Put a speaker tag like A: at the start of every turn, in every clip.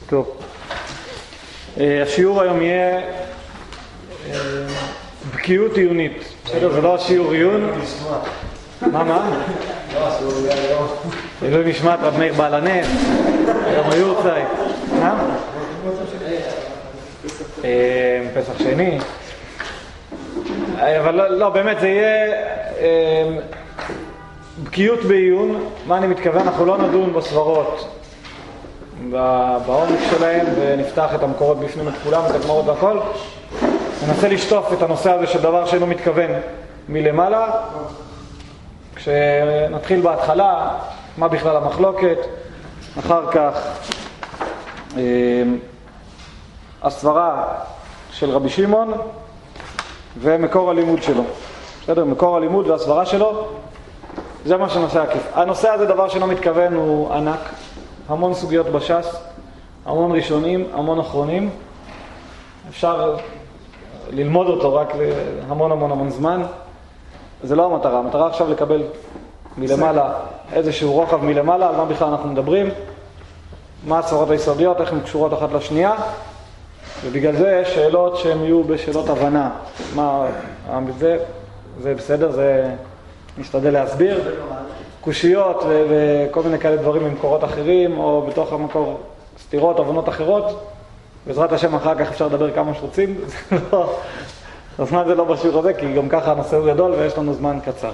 A: טוב. השיעור היום יהיה בקיאות עיונית. בסדר? זה לא השיעור עיון. מה?
B: לא, השיעור יהיה היום.
A: אלוהי משמעת רב מאיר בעל הנס. היום היורצייט. פסח שני. אבל לא, באמת זה יהיה בקיאות בעיון. מה אני מתכוון? אנחנו לא נדון בסברות בעומק שלהם ונפתח את המקורות בפנים את כולם, את הגמרות והכל. ננסה לשטוף את הנושא הזה של דבר שאינו מתכוון מלמעלה. כשנתחיל בהתחלה, מה בכלל המחלוקת, אחר כך הסברה של רבי שמעון ומקור הלימוד שלו. בסדר? מקור הלימוד והסברה שלו, זה מה שנושא עקיף. הנושא הזה, דבר שאינו מתכוון, הוא ענק. המון סוגיות בש"ס, המון ראשונים, המון אחרונים. אפשר ללמוד אותו רק המון זמן. זה לא המטרה. המטרה עכשיו לקבל מלמעלה איזשהו רוחב מלמעלה, על מה בכלל אנחנו מדברים, מה הסברות היסודיות, איך הן קשורות אחת לשנייה, ובגלל זה שאלות שהן יהיו בשאלות הבנה. מה זה בסדר, זה נשתדל להסביר. קושיות וכל מיני כאלה דברים ממקורות אחרים, או בתוך המקור סתירות, הבנות אחרות. בעזרת השם אחר כך אפשר לדבר כמה שרוצים. הזמן זה לא בשיעור הזה, כי גם ככה הנושא הוא גדול ויש לנו זמן קצר.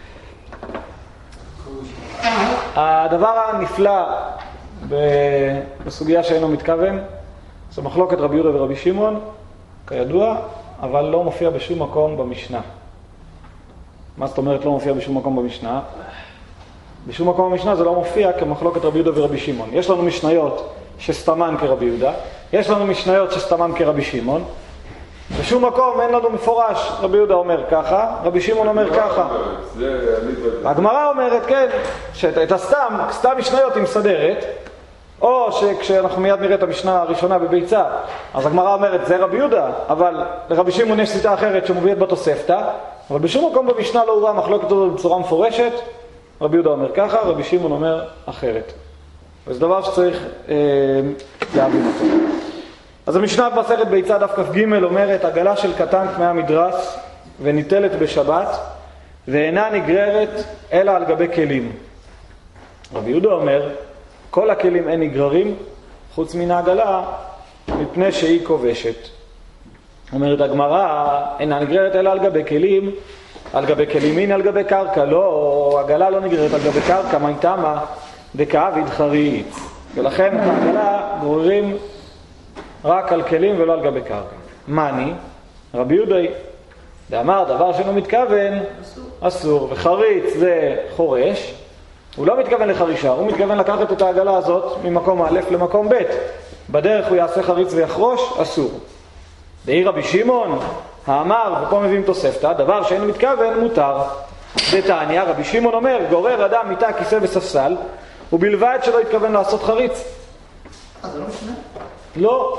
A: הדבר הנפלא בסוגיה שאינו מתכוון, זה מחלוקת רבי יהודה ורבי שמעון, כידוע, אבל לא מופיע בשום מקום במשנה. מה זאת אומרת לא מופיע בשום מקום במשנה? בשום מקום במשנה זה לא מופיע כמחלוקת רבי יהודה ורבי שמעון. יש לנו משניות שסתמן כרבי יהודה, יש לנו משניות שסתמן כרבי שמעון. בשום מקום אין לנו מפורש, רבי יהודה אומר ככה, רבי שמעון אומר ככה. הגמרא אומרת, כן, שאת סתם משניות היא מסדרת, או שכשאנחנו מיד נראה את המשנה הראשונה בביצה, אז הגמרא אומרת, זה רבי יהודה, אבל לרבי שמעון יש שיטה אחרת שמובאת בתוספתא, אבל בשום מקום במשנה לא הובא מחלוקת הזאת בצורה מפורשת. רבי יהודה אומר ככה, רבי שמעון אומר אחרת. וזה דבר שצריך להבין אותו. אז המשנה במסכת ביצה דף כ"ג אומרת, עגלה של קטן טמאה מדרס וניטלת בשבת, ואינה נגררת אלא על גבי כלים. רבי יהודה אומר, כל הכלים אין נגררים, חוץ מן העגלה, מפני שהיא כובשת. אומרת הגמרא, אינה נגררת אלא על גבי כלים, על גבי כלים, הנה על גבי קרקע, לא, עגלה לא נגררת על גבי קרקע, מה איתמה? דקאביד חריץ. ולכן את העגלה גוררים רק על כלים ולא על גבי קרקע. מני? רבי יהודה דאמר דבר שאינו מתכוון, אסור. וחריץ זה חורש, הוא לא מתכוון לחרישה, הוא מתכוון לקחת את העגלה הזאת ממקום א' למקום ב'. בדרך הוא יעשה חריץ ויחרוש, אסור. דאי רבי שמעון, האמר, ופה מביאים תוספתא, דבר שאינו מתכוון, מותר. דתניא, רבי שמעון אומר, גורר אדם מיטה, כיסא וספסל, ובלבד שלא התכוון לעשות חריץ.
B: זה לא משנה?
A: לא.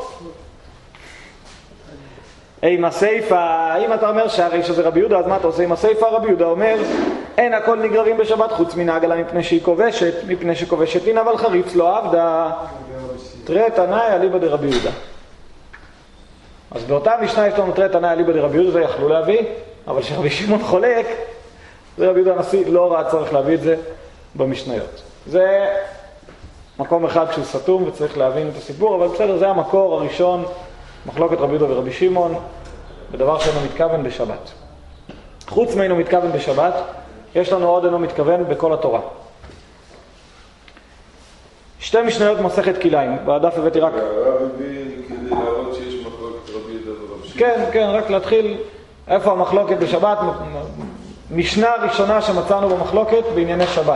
A: עם הסייפה, אם אתה אומר שהרי שזה רבי יהודה, אז מה אתה עושה עם הסייפה? רבי יהודה אומר, אין הכל נגררים בשבת חוץ מן העגלה מפני שהיא כובשת, מפני שכובשת אין, אבל חריץ לא עבדה. תראה תנאי אליבא דרבי יהודה. אז באותה משנה יש לנו תראה תנאי אליבא דרבי יהודה, זה יכלו להביא, אבל שרבי שמעון חולק, זה רבי יהודה הנשיא לא ראה צורך להביא את זה במשניות. זה מקום אחד שהוא סתום וצריך להבין את הסיפור, אבל בסדר, זה המקור הראשון, מחלוקת רבי יהודה ורבי שמעון, בדבר שאינו מתכוון בשבת. חוץ מאינו מתכוון בשבת, יש לנו עוד אינו מתכוון בכל התורה. שתי משניות מסכת כליים, בדף הבאתי רק...
C: הרב הביא כדי להראות שיש מחלוקת רבי יהודה ורבי שמעון.
A: כן, רק להתחיל איפה המחלוקת בשבת, משנה ראשונה שמצאנו במחלוקת בענייני שבת.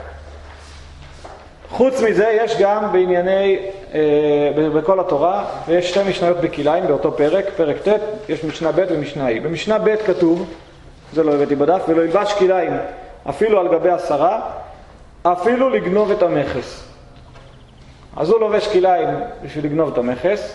A: חוץ מזה יש גם בענייני, בכל התורה, ויש שתי משניות בכליים באותו פרק, פרק ט', יש משנה ב' ומשנה ה'. במשנה ב' כתוב, זה לא הבאתי בדף, ולא ילבש כליים אפילו על גבי 10, אפילו לגנוב את המכס. אז הוא לובש כליים בשביל לגנוב את המכס.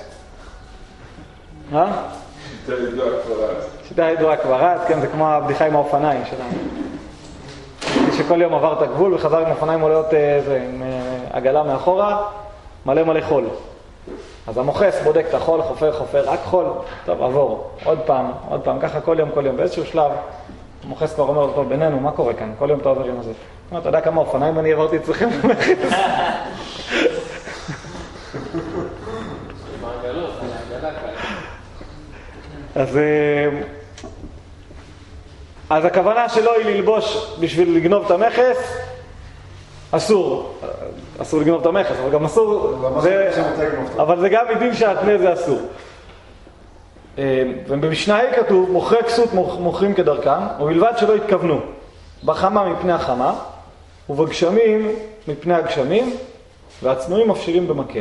C: שיטה ידועה כבר אז.
A: שיטה ידועה כבר אז, כן, זה כמו הבדיחה עם האופניים שלנו. שכל יום עבר את הגבול וחזר עם אופניים עוליות עם עגלה מאחורה, מלא חול. אז המוכס בודק את החול, חופר, רק חול, טוב, עבור, עוד פעם, ככה כל יום. באיזשהו שלב, המוכס כבר אומר, טוב, בינינו, מה קורה כאן? כל יום אתה עובר עם הזה. אתה יודע כמה אופניים אני עברתי אצלכם במכס? אז הכוונה שלו היא ללבוש בשביל לגנוב את המכס, אסור לגנוב את המכס, אבל גם אסור, אבל זה גם מדין שעטנה זה אסור. ובמשנה כתוב, מוכרי כסות מוכרים כדרכם, ובלבד שלא התכוונו, בחמה מפני החמה, ובגשמים מפני הגשמים, והצנועים מפשירים במקל.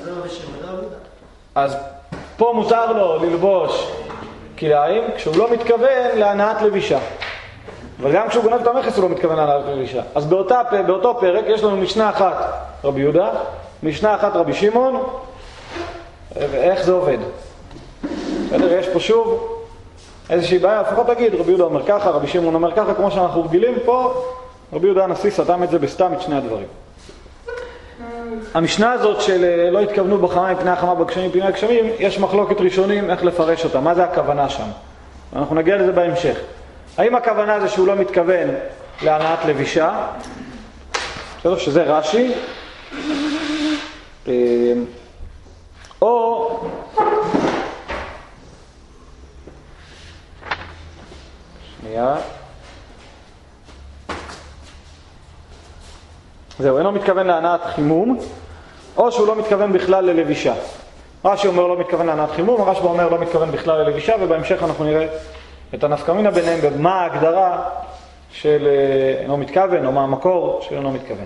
A: אז פה מותר לו ללבוש כלאיים, כשהוא לא מתכוון להנעת לבישה. אבל גם כשהוא גונב את המכס הוא לא מתכוון להנעת לבישה. אז באותו פרק יש לנו משנה אחת רבי יהודה, משנה אחת רבי שמעון, ואיך זה עובד. בסדר, יש פה שוב איזושהי בעיה, לפחות תגיד, רבי יהודה אומר ככה, רבי שמעון אומר ככה, כמו שאנחנו רגילים פה, רבי יהודה הנשיא סתם את זה בסתם את שני הדברים. המשנה הזאת של לא התכוונו בחמה מפני החמה בגשמים מפני הגשמים, יש מחלוקת ראשונים איך לפרש אותה, מה זה הכוונה שם? אנחנו נגיע לזה בהמשך. האם הכוונה זה שהוא לא מתכוון להנעת לבישה? בסדר, שזה רש"י, או שנייה, זהו, אינו מתכוון להנעת חימום, או שהוא לא מתכוון בכלל ללבישה. רש"י אומר לא מתכוון להנעת חימום, הרשב"א אומר לא מתכוון בכלל ללבישה, ובהמשך אנחנו נראה את הנפקא מינה ביניהם, ומה ההגדרה של אינו מתכוון, או מה המקור של אינו מתכוון.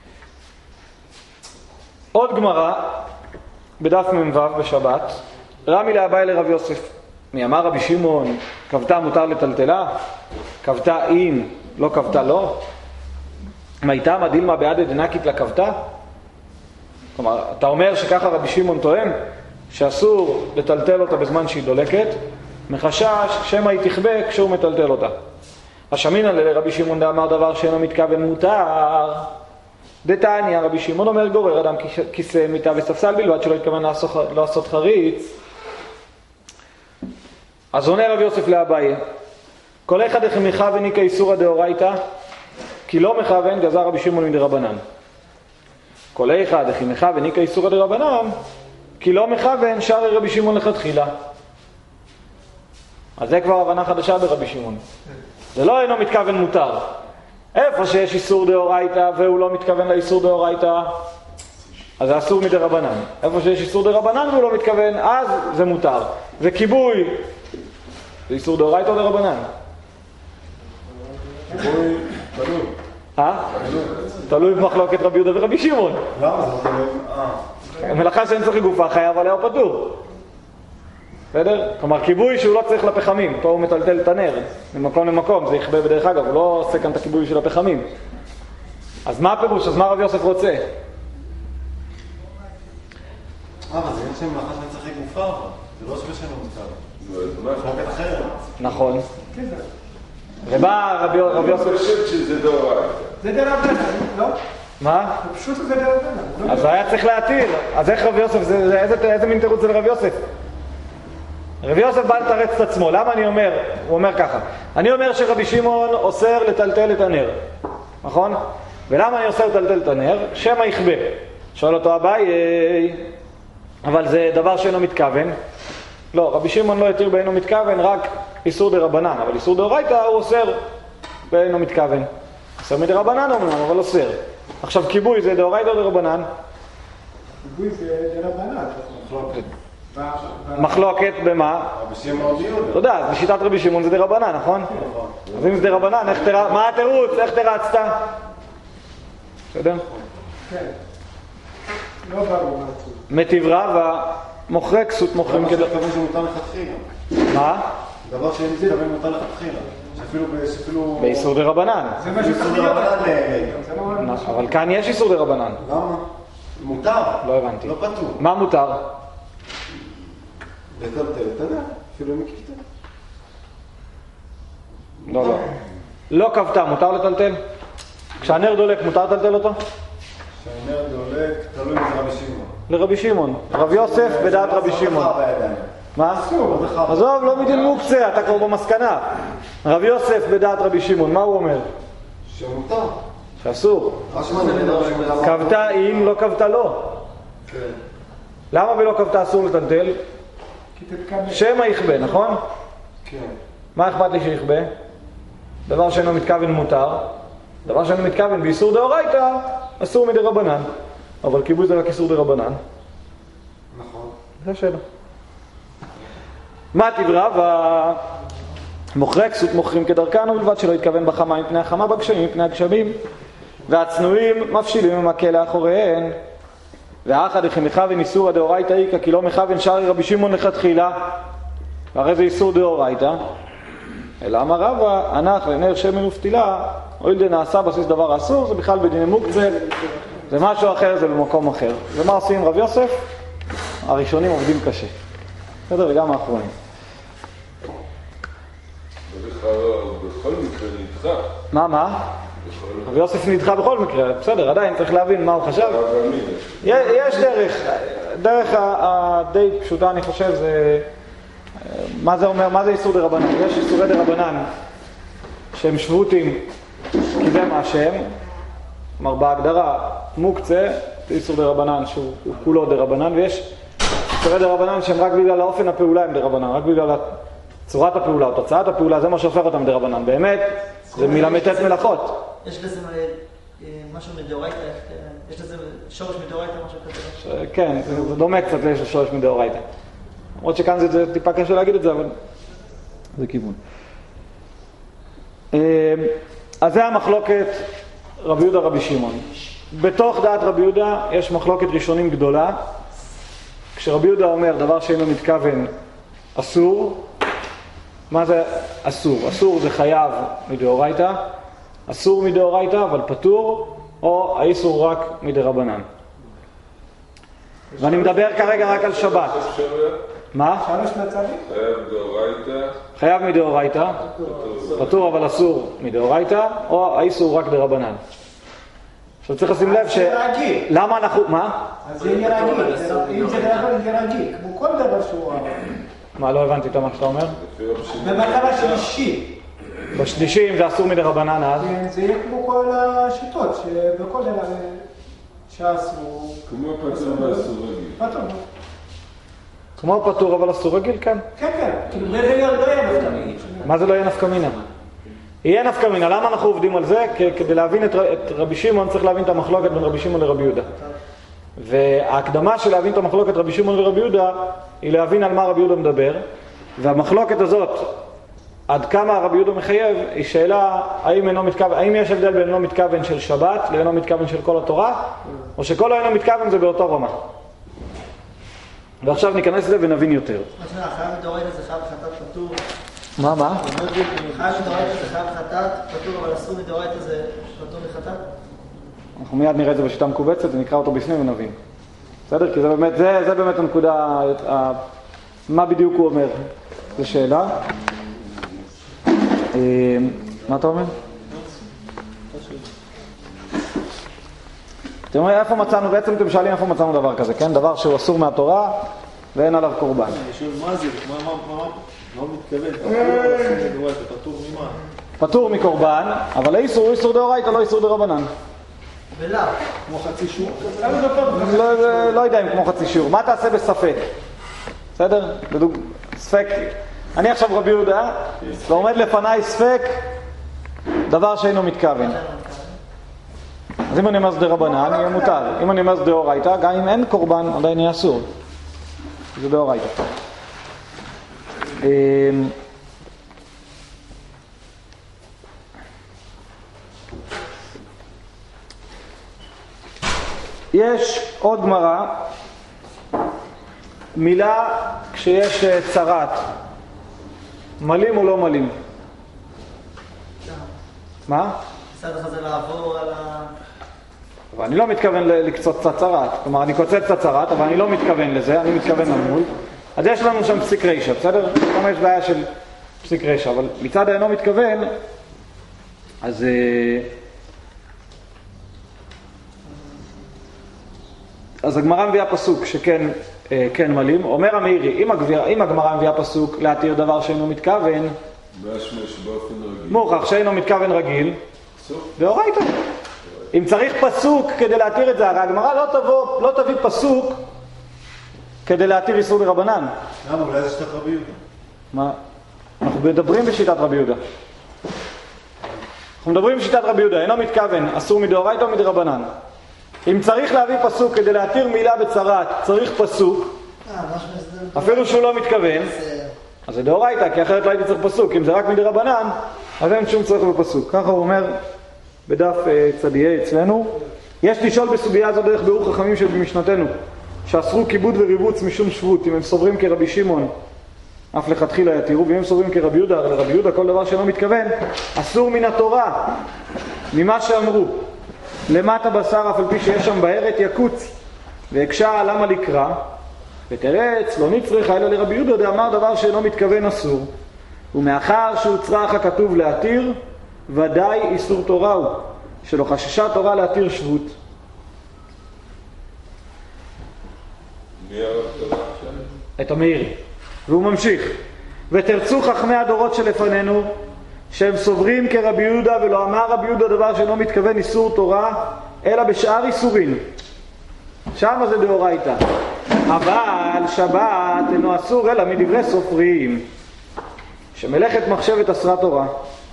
A: עוד גמרא, בדף מ"ו בשבת, רמי לאביי לרב יוסף, מי אמר רבי שמעון, כבתה מותר לטלטלה? כבתה אין, לא כבתה לא? מה איתה מדילמה בעד דנקית לכבתה? כלומר, אתה אומר שככה רבי שמעון טוען, שאסור לטלטל אותה בזמן שהיא דולקת, מחשש שמא היא תכבה כשהוא מטלטל אותה. השמינא לרבי שמעון דאמר דבר שאינו מתכוון מותר. דתניא, רבי שמעון אומר גורר אדם כיסא מיטה וספסל בלבד שלא התכוון לעשות חריץ. אז עונה רבי יוסף לאביי, כל אחד מכוון איקא איסורא דאורייתא, כי לא מכוון גזר רבי שמעון מדרבנן. כל אחד מכוון איקא איסורא דרבנן, כי לא מכוון שרי רבי שמעון לכתחילה. אז זה כבר הבנה חדשה ברבי שמעון. זה לא אינו מתכוון מותר. איפה שיש איסור דאורייתא והוא לא מתכוון לאיסור דאורייתא, אז זה אסור מדרבנן. איפה שיש איסור דרבנן והוא לא מתכוון, אז זה מותר. זה כיבוי. זה איסור דאורייתא או דרבנן?
C: כיבוי, תלוי.
A: תלוי במחלוקת רבי יהודה ורבי שמעון.
C: למה זה תלוי?
A: מלאכה שאין צריך גופה חייב עליה או פטור. בסדר? כלומר, כיבוי שהוא לא צריך לפחמים. פה הוא מטלטל את הנר ממקום למקום, זה יכבה בדרך אגב, הוא לא עושה כאן את הכיבוי של הפחמים. אז מה הפירוש? אז מה רבי יוסף רוצה?
B: אבל זה אין שם מלאכה שאין צריך גופה, זה לא שווה שאינו מותר. זה מחלוקת אחרת.
A: נכון. ובא רבי יוסף...
C: אני חושב שזה דאורייתא.
B: זה דרבנן, לא?
A: מה?
B: זה פשוט זה דרבנן.
A: אז היה צריך להתיר. אז איך רבי יוסף, איזה מין תירוץ זה לרבי יוסף? רבי יוסף בא לתרץ את עצמו. למה אני אומר? הוא אומר ככה. אני אומר שרבי שמעון אוסר לטלטל את הנר. נכון? ולמה אני אוסר לטלטל את הנר? שמא יכבה. שואל אותו אביי, אבל זה דבר שאינו מתכוון. לא, רבי שמעון לא התיר באינו מתכוון, רק איסור דרבנן. אבל איסור דאורייתא הוא אוסר באינו מתכוון. אוסר מדרבנן אומנם, אבל אוסר. עכשיו כיבוי זה דאורייתא או דרבנן?
B: כיבוי זה דרבנן.
A: מחלוקת במה?
C: רבי שמעון יהודה.
A: אתה יודע, בשיטת רבי שמעון זה דרבנן, נכון? אז אם זה דרבנן, מה התירוץ? איך תרצת? בסדר?
B: כן. לא ברור.
A: מתברא ומוכרי כסות מוכרים
B: דבר שאין שמותר לכתחילה.
A: מה?
B: דבר שאין מתכוון מותר לכתחילה. שאפילו...
A: באיסור דרבנן.
B: זה מה שצריך להיות.
A: אבל כאן יש איסור דרבנן.
B: למה? מותר.
A: לא הבנתי.
B: לא פטור.
A: מה מותר?
B: לטלטל, אתה יודע, אפילו מכיפתה.
A: לא. לא כבתה, מותר לטלטל? כשהנר דולק, מותר לטלטל אותו?
B: שהנר דולק, תלוי ברבי שמעון.
A: לרבי שמעון. רב יוסף בדעת רבי שמעון. מה? עזוב, לא מדין מוקצה, אתה כבר במסקנה. רב יוסף בדעת רבי שמעון, מה הוא אומר?
B: שמותר.
A: שאסור. כבתה אם, לא כבתה לא.
B: כן.
A: למה ולא כבתה אסור לטלטל? שמא יכבה, נכון?
B: כן.
A: מה אכפת לי שיכבה? דבר שאינו מתכוון מותר. דבר שאינו מתכוון באיסור דאורייתא, אסור מדי רבנן. אבל כיבוי זה רק איסור דרבנן.
B: נכון.
A: זה השאלה. מה תברא? והמוכרי כסות מוכרים כדרכן, ובלבד שלא יתכוון בחמה מפני החמה, בגשמים מפני הגשמים. והצנועים מפשילים במקל לאחוריהן. והאחד הכי מכוון איסור הדאורייתא איקא, כי לא מכוון שרי רבי שמעון לכתחילה. והרי זה איסור דאורייתא. אלא אמר רבא, הנח לנר שמן ופתילה, הואיל דנעשה בסיס דבר אסור, זה בכלל בדיני מוקצה, זה משהו אחר, זה במקום אחר. ומה עושים רב יוסף? הראשונים עובדים קשה. בסדר, וגם האחרונים.
C: בכל מקרה נדחה.
A: מה? רב יוסף נדחה בכל מקרה, בסדר, עדיין צריך להבין מה הוא חשב. יש דרך הדי פשוטה אני חושב זה, מה זה אומר, מה זה איסור דרבנן? יש איסורי דרבנן שהם שבותים קידם השם, כלומר בהגדרה מוקצה, זה איסור דרבנן שהוא כולו דרבנן, ויש איסורי דרבנן שהם רק בגלל האופן הפעולה הם דרבנן, רק בגלל צורת הפעולה או תוצאת הפעולה, זה מה שהופך אותם דרבנן. באמת, זה מלמדת מלאכות.
D: יש לזה משהו מדאורייתא, יש לזה שורש מדאורייתא, משהו כזה?
A: כן, זה דומה קצת לשורש מדאורייתא. למרות שכאן זה טיפה קשה להגיד את זה, אבל זה כיוון. אז זה המחלוקת רבי יהודה רבי שמעון. בתוך דעת רבי יהודה יש מחלוקת ראשונים גדולה. כשרבי יהודה אומר דבר שאינו מתכוון אסור, מה זה אסור? אסור זה חייב מדאורייתא, אסור מדאורייתא אבל פטור, או האיסור רק מדרבנן. ואני מדבר כרגע רק על שבת. מה?
C: חייב מדאורייתא.
A: חייב מדאורייתא, פטור אבל אסור מדאורייתא, או האיסור רק דרבנן. עכשיו צריך לשים לב למה אנחנו... מה?
E: אז זה יהיה רגיל, אם זה יהיה רגיל, כמו כל דבר שהוא...
A: מה, לא הבנתי את מה שאתה אומר?
E: במצב השלישי.
A: בשלישי, אם זה אסור מדרבנן אז?
E: זה יהיה כמו כל השיטות, שבכל דבר שאסור...
C: כמו פטור ואסור רגיל.
E: פטור.
A: כמו פטור אבל אסור רגיל, כן.
E: כן, כאילו זה לא יהיה נפקא מינה.
A: מה זה לא יהיה נפקא מינה? יהיה נפקא מינה. למה אנחנו עובדים על זה? כדי להבין את רבי שמעון צריך להבין את המחלוקת בין רבי שמעון לרבי יהודה. וההקדמה של להבין את המחלוקת רבי שמעון ורבי יהודה היא להבין על מה רבי יהודה מדבר. והמחלוקת הזאת, עד כמה רבי יהודה מחייב, היא שאלה האם יש הבדל בין אינו מתכוון של שבת לאינו מתכוון של כל התורה, או שכל אינו מתכוון זה באותו רמה. ועכשיו ניכנס לזה ונבין יותר.
D: חייב מדאורייתא זה חייב חטאת פטור.
A: מה?
D: חייב מדאורייתא זה חייב חטאת פטור, אבל אסור מדאורייתא זה פטור מחטאת?
A: אנחנו מיד נראה את זה בשיטה מקובצת ונקרא אותו בפנים ונבין. בסדר? כי זה באמת הנקודה, מה בדיוק הוא אומר. זו שאלה. מה אתה אומר? אתם אומרים, איפה מצאנו, בעצם אתם שואלים איפה מצאנו דבר כזה, כן? דבר שהוא אסור מהתורה ואין עליו קורבן.
B: אני שואל, מה זה? מה מתכוון? פטור ממה?
A: פטור מקורבן, אבל האיסור הוא איסור דאורייתא, לא איסור דרבנן.
D: ולא?
B: כמו חצי שיעור?
A: לא יודע אם כמו חצי שיעור. מה תעשה בספק? בסדר? ספק. אני עכשיו רבי יהודה, ועומד לפניי ספק דבר שאינו מתכוון. אז אם אני אומר זה דרבנן, יהיה מותר. אם אני אומר זה דאורייתא, גם אם אין קורבן, עדיין יהיה אסור. זה דאורייתא. יש עוד גמרא, מילה כשיש צרת, מלים או לא מלים? מה?
D: בסדר לך זה לעבור על ה...
A: אבל אני לא מתכוון לקצות קצת צרת, כלומר אני קוצץ קצת צרת, אבל אני לא מתכוון לזה, אני מתכוון למול. אז יש לנו שם פסיק רישא, בסדר? כמה יש בעיה של פסיק רישא, אבל מצד אינו מתכוון, אז אז הגמרא מביאה פסוק שכן כן מלים. אומר המאירי, אם הגמרא מביאה פסוק להתיר דבר שאינו מתכוון, מוכח שאינו מתכוון רגיל, דאורייתא. אם צריך פסוק כדי להתיר את זה, הרי הגמרא לא תביא פסוק כדי להתיר איסור דרבנן.
B: למה? אולי זה שיטת רבי יהודה.
A: מה? אנחנו מדברים בשיטת רבי יהודה. אנחנו מדברים בשיטת רבי יהודה, אינו מתכוון, אסור מדאורייתא או מדרבנן. אם צריך להביא פסוק כדי להתיר מילה בצרת, צריך פסוק, אפילו שהוא לא מתכוון, אז זה דאורייתא, כי אחרת לא הייתי צריך פסוק. אם זה רק מדרבנן, אז אין שום צורך בפסוק. ככה הוא אומר בדף צדיעי אצלנו. יש לשאול בסוגיה זו דרך ביאור חכמים שבמשנתנו, שאסרו כיבוד וריבוץ משום שבות, אם הם סוברים כרבי שמעון, אף לכתחילה יתירו, ואם הם סוברים כרבי יהודה, הרי לרבי יהודה כל דבר שאינו מתכוון, אסור מן התורה, ממה שאמרו. למטה בשר, אף על פי שיש שם בארץ יקוץ, והקשה למה לקרא, ותרץ, לא נצריך, אלא לרבי יהודה דאמר דבר שאינו מתכוון אסור. ומאחר שהוא צריך הכתוב להתיר, ודאי איסור תורה הוא, שלא חששה תורה להתיר שבות. את המאירי. והוא ממשיך. ותרצו חכמי הדורות שלפנינו, שהם סוברים כרבי יהודה, ולא אמר רבי יהודה דבר שאינו מתכוון איסור תורה, אלא בשאר איסורים. שם זה דאורייתא. אבל שבת אינו אסור אלא מדברי סופרים, שמלאכת מחשבת אסרה תורה.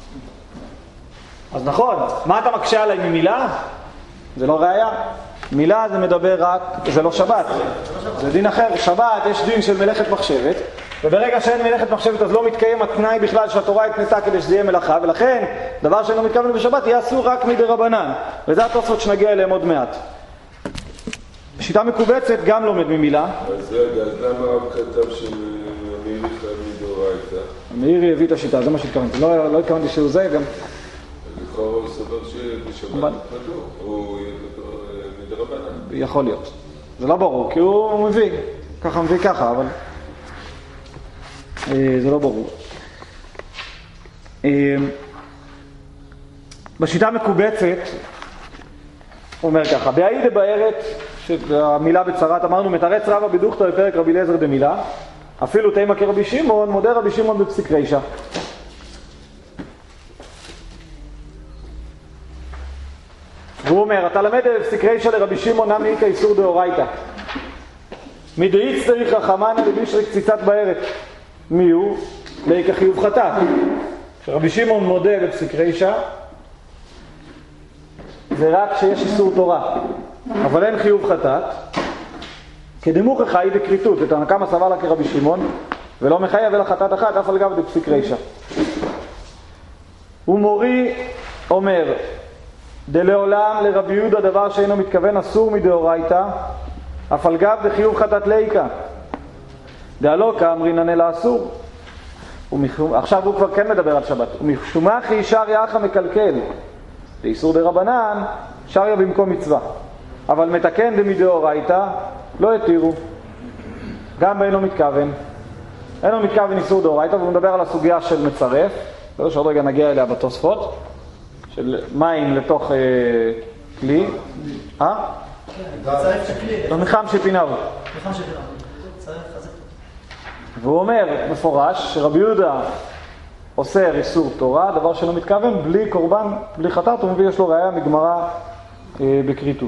A: אז נכון, מה אתה מקשה עליי ממילה? זה לא ראיה. מילה זה מדבר רק, זה לא שבת, זה דין אחר. שבת יש דין של מלאכת מחשבת, וברגע שאין מלאכת מחשבת אז לא מתקיים התנאי בכלל שהתורה התנתה כדי שזה יהיה מלאכה, ולכן דבר שאינו מתכוון בשבת יהיה אסור רק מדרבנן, וזה התוספות שנגיע אליהם עוד מעט. שיטה מקובצת גם לומד ממילה.
C: אז למה הרב כתב שהמאירי חייב מדאורייתא?
A: המאירי הביא את השיטה, זה מה שהתכוונתי. לא התכוונתי שהוא זה גם.
C: לכאורה הוא סבר שבשבת נתפלו, הוא מדרבנן.
A: יכול להיות. זה לא ברור, כי הוא מביא. ככה מביא ככה, אבל זה לא ברור. בשיטה מקובצת, הוא אומר ככה, בהאי דבארת, שהמילה בצרת, אמרנו, מתרץ רבא בדוכתא בפרק רבי אליעזר דמילה, אפילו תימא כרבי שמעון, מודה רבי שמעון בפסיק רישא. והוא אומר, אתה למד בפסיק רישא לרבי שמעון נמי איכא איסור דאורייתא. מדאיץ צריך רחמנא לבישרי קציצת בארת. מי הוא? לאיכא חיוב חטאת. כשרבי שמעון מודה בפסיק רישא, זה רק שיש איסור תורה, אבל אין חיוב חטאת. כדמוך חי בקריטות, את הנקמה סבר לה כרבי שמעון, ולא מחייב אלא חטאת אחת, אף על גב דפסיק רישא. ומורי אומר, דלעולם לרבי יהודה דבר שאינו מתכוון אסור מדאורייתא, אף על גב דחיוב חטאת לאיכא. דהלא כאמרינן אלא אסור. עכשיו הוא כבר כן מדבר על שבת. ומשומחי שריה אחא מקלקל. לאיסור דרבנן, שריה במקום מצווה. אבל מתקן דמדאורייתא, לא יתירו. גם באינו מתכוון. אינו מתכוון איסור דאורייתא, והוא מדבר על הסוגיה של מצרף, שעוד רגע נגיע אליה בתוספות, של מים לתוך כלי.
D: מצרף שכלי.
A: לא נחם שפיניו.
D: נחם שפיניו.
A: והוא אומר מפורש שרבי יהודה אוסר איסור תורה, דבר שלא מתכוון, בלי קורבן, בלי חטאת, הוא מביא יש לו ראיה מגמרא בקריטות.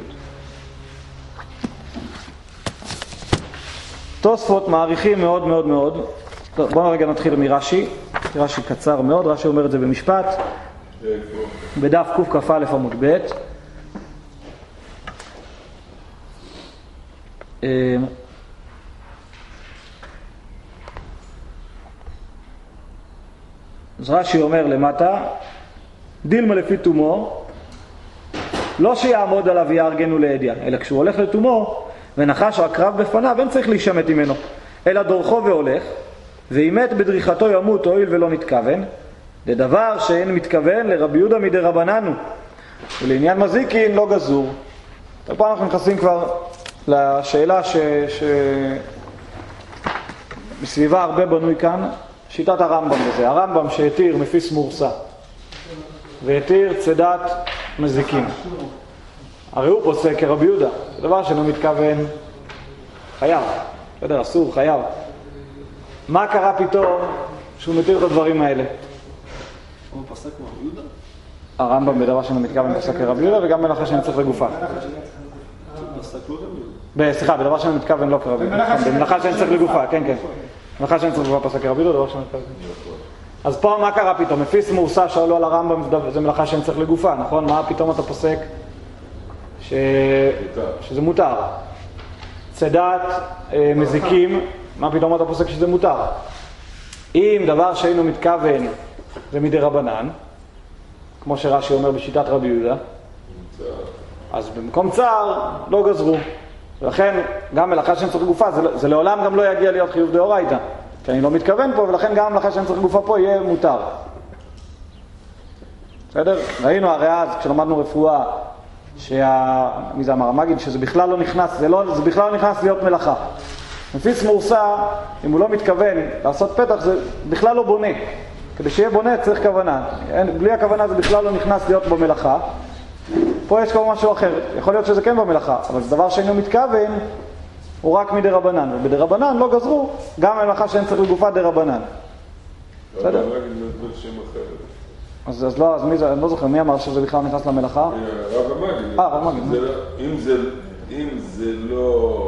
A: תוספות מעריכים מאוד מאוד מאוד. בואו רגע נתחיל מרש"י. רש"י קצר מאוד, רש"י אומר את זה במשפט. בדף קכ"א עמוד ב'. אז רש"י אומר למטה, דילמה לפי תומו, לא שיעמוד עליו יארגנו לידיה, אלא כשהוא הולך לתומו ונחש או הקרב בפניו, אין צריך להישמט ממנו, אלא דורכו והולך, ואימת בדריכתו ימות הואיל ולא מתכוון, לדבר שאין מתכוון לרבי יהודה מדרבנן, ולעניין מזיקין לא גזור. ופה אנחנו נכנסים כבר לשאלה בסביבה הרבה בנוי כאן, שיטת הרמב"ם בזה. הרמב"ם שהתיר מפיס מורסה והתיר צדת מזיקים. הרי הוא פוסק כרבי יהודה, זה דבר שאינו מתכוון, חייב, בסדר, אסור, חייב. מה קרה פתאום שהוא מתיר את הדברים האלה?
B: הוא פסק כמו רבי יהודה?
A: הרמב"ם בדבר שאינו מתכוון פוסק כרבי יהודה, וגם מלאכה שאין צריך לגופה.
B: פסק לא רבי יהודה.
A: סליחה, בדבר שאינו מתכוון לא כרבי יהודה. במלאכה שאין צריך לגופה, כן, כן. מלאכה שאין צריך לגופה פסק כרבי יהודה, דבר שאינו מתכוון. אז פה מה קרה פתאום? מפיס מורסה שעלו על הרמב"ם, זה מלאכה שאין צריך לגופה, נכון? מה פתאום אתה פוסק שזה מותר? צדת, מזיקים, מה פתאום אתה פוסק שזה מותר? אם דבר שאינו מתכוון זה מדי רבנן, כמו שרש"י אומר בשיטת רבי יהודה, אז במקום צער לא גזרו. ולכן גם מלאכה שאין צריך לגופה, זה לעולם גם לא יגיע להיות חיוב דאורייתא. כי אני לא מתכוון פה, ולכן גם מלאכה שאין צריך לגופה פה יהיה מותר. בסדר? ראינו הרי אז, כשלמדנו רפואה, מי זה אמר? המגיד, שזה בכלל לא נכנס, זה בכלל לא נכנס להיות מלאכה. מפיס מורסה, אם הוא לא מתכוון לעשות פתח, זה בכלל לא בונה. כדי שיהיה בונה צריך כוונה. בלי הכוונה זה בכלל לא נכנס להיות במלאכה. פה יש כבר משהו אחר. יכול להיות שזה כן במלאכה, אבל זה דבר שאינו מתכוון, הוא רק מדי רבנן. ובדי רבנן לא גזרו, גם המלאכה שאין צריך לגופה די רבנן. בסדר? אז לא, אז מי זה, אני לא זוכר, מי אמר שזה בכלל נכנס למלאכה?
C: רב המגיד.
A: רב המגיד.
C: אם זה לא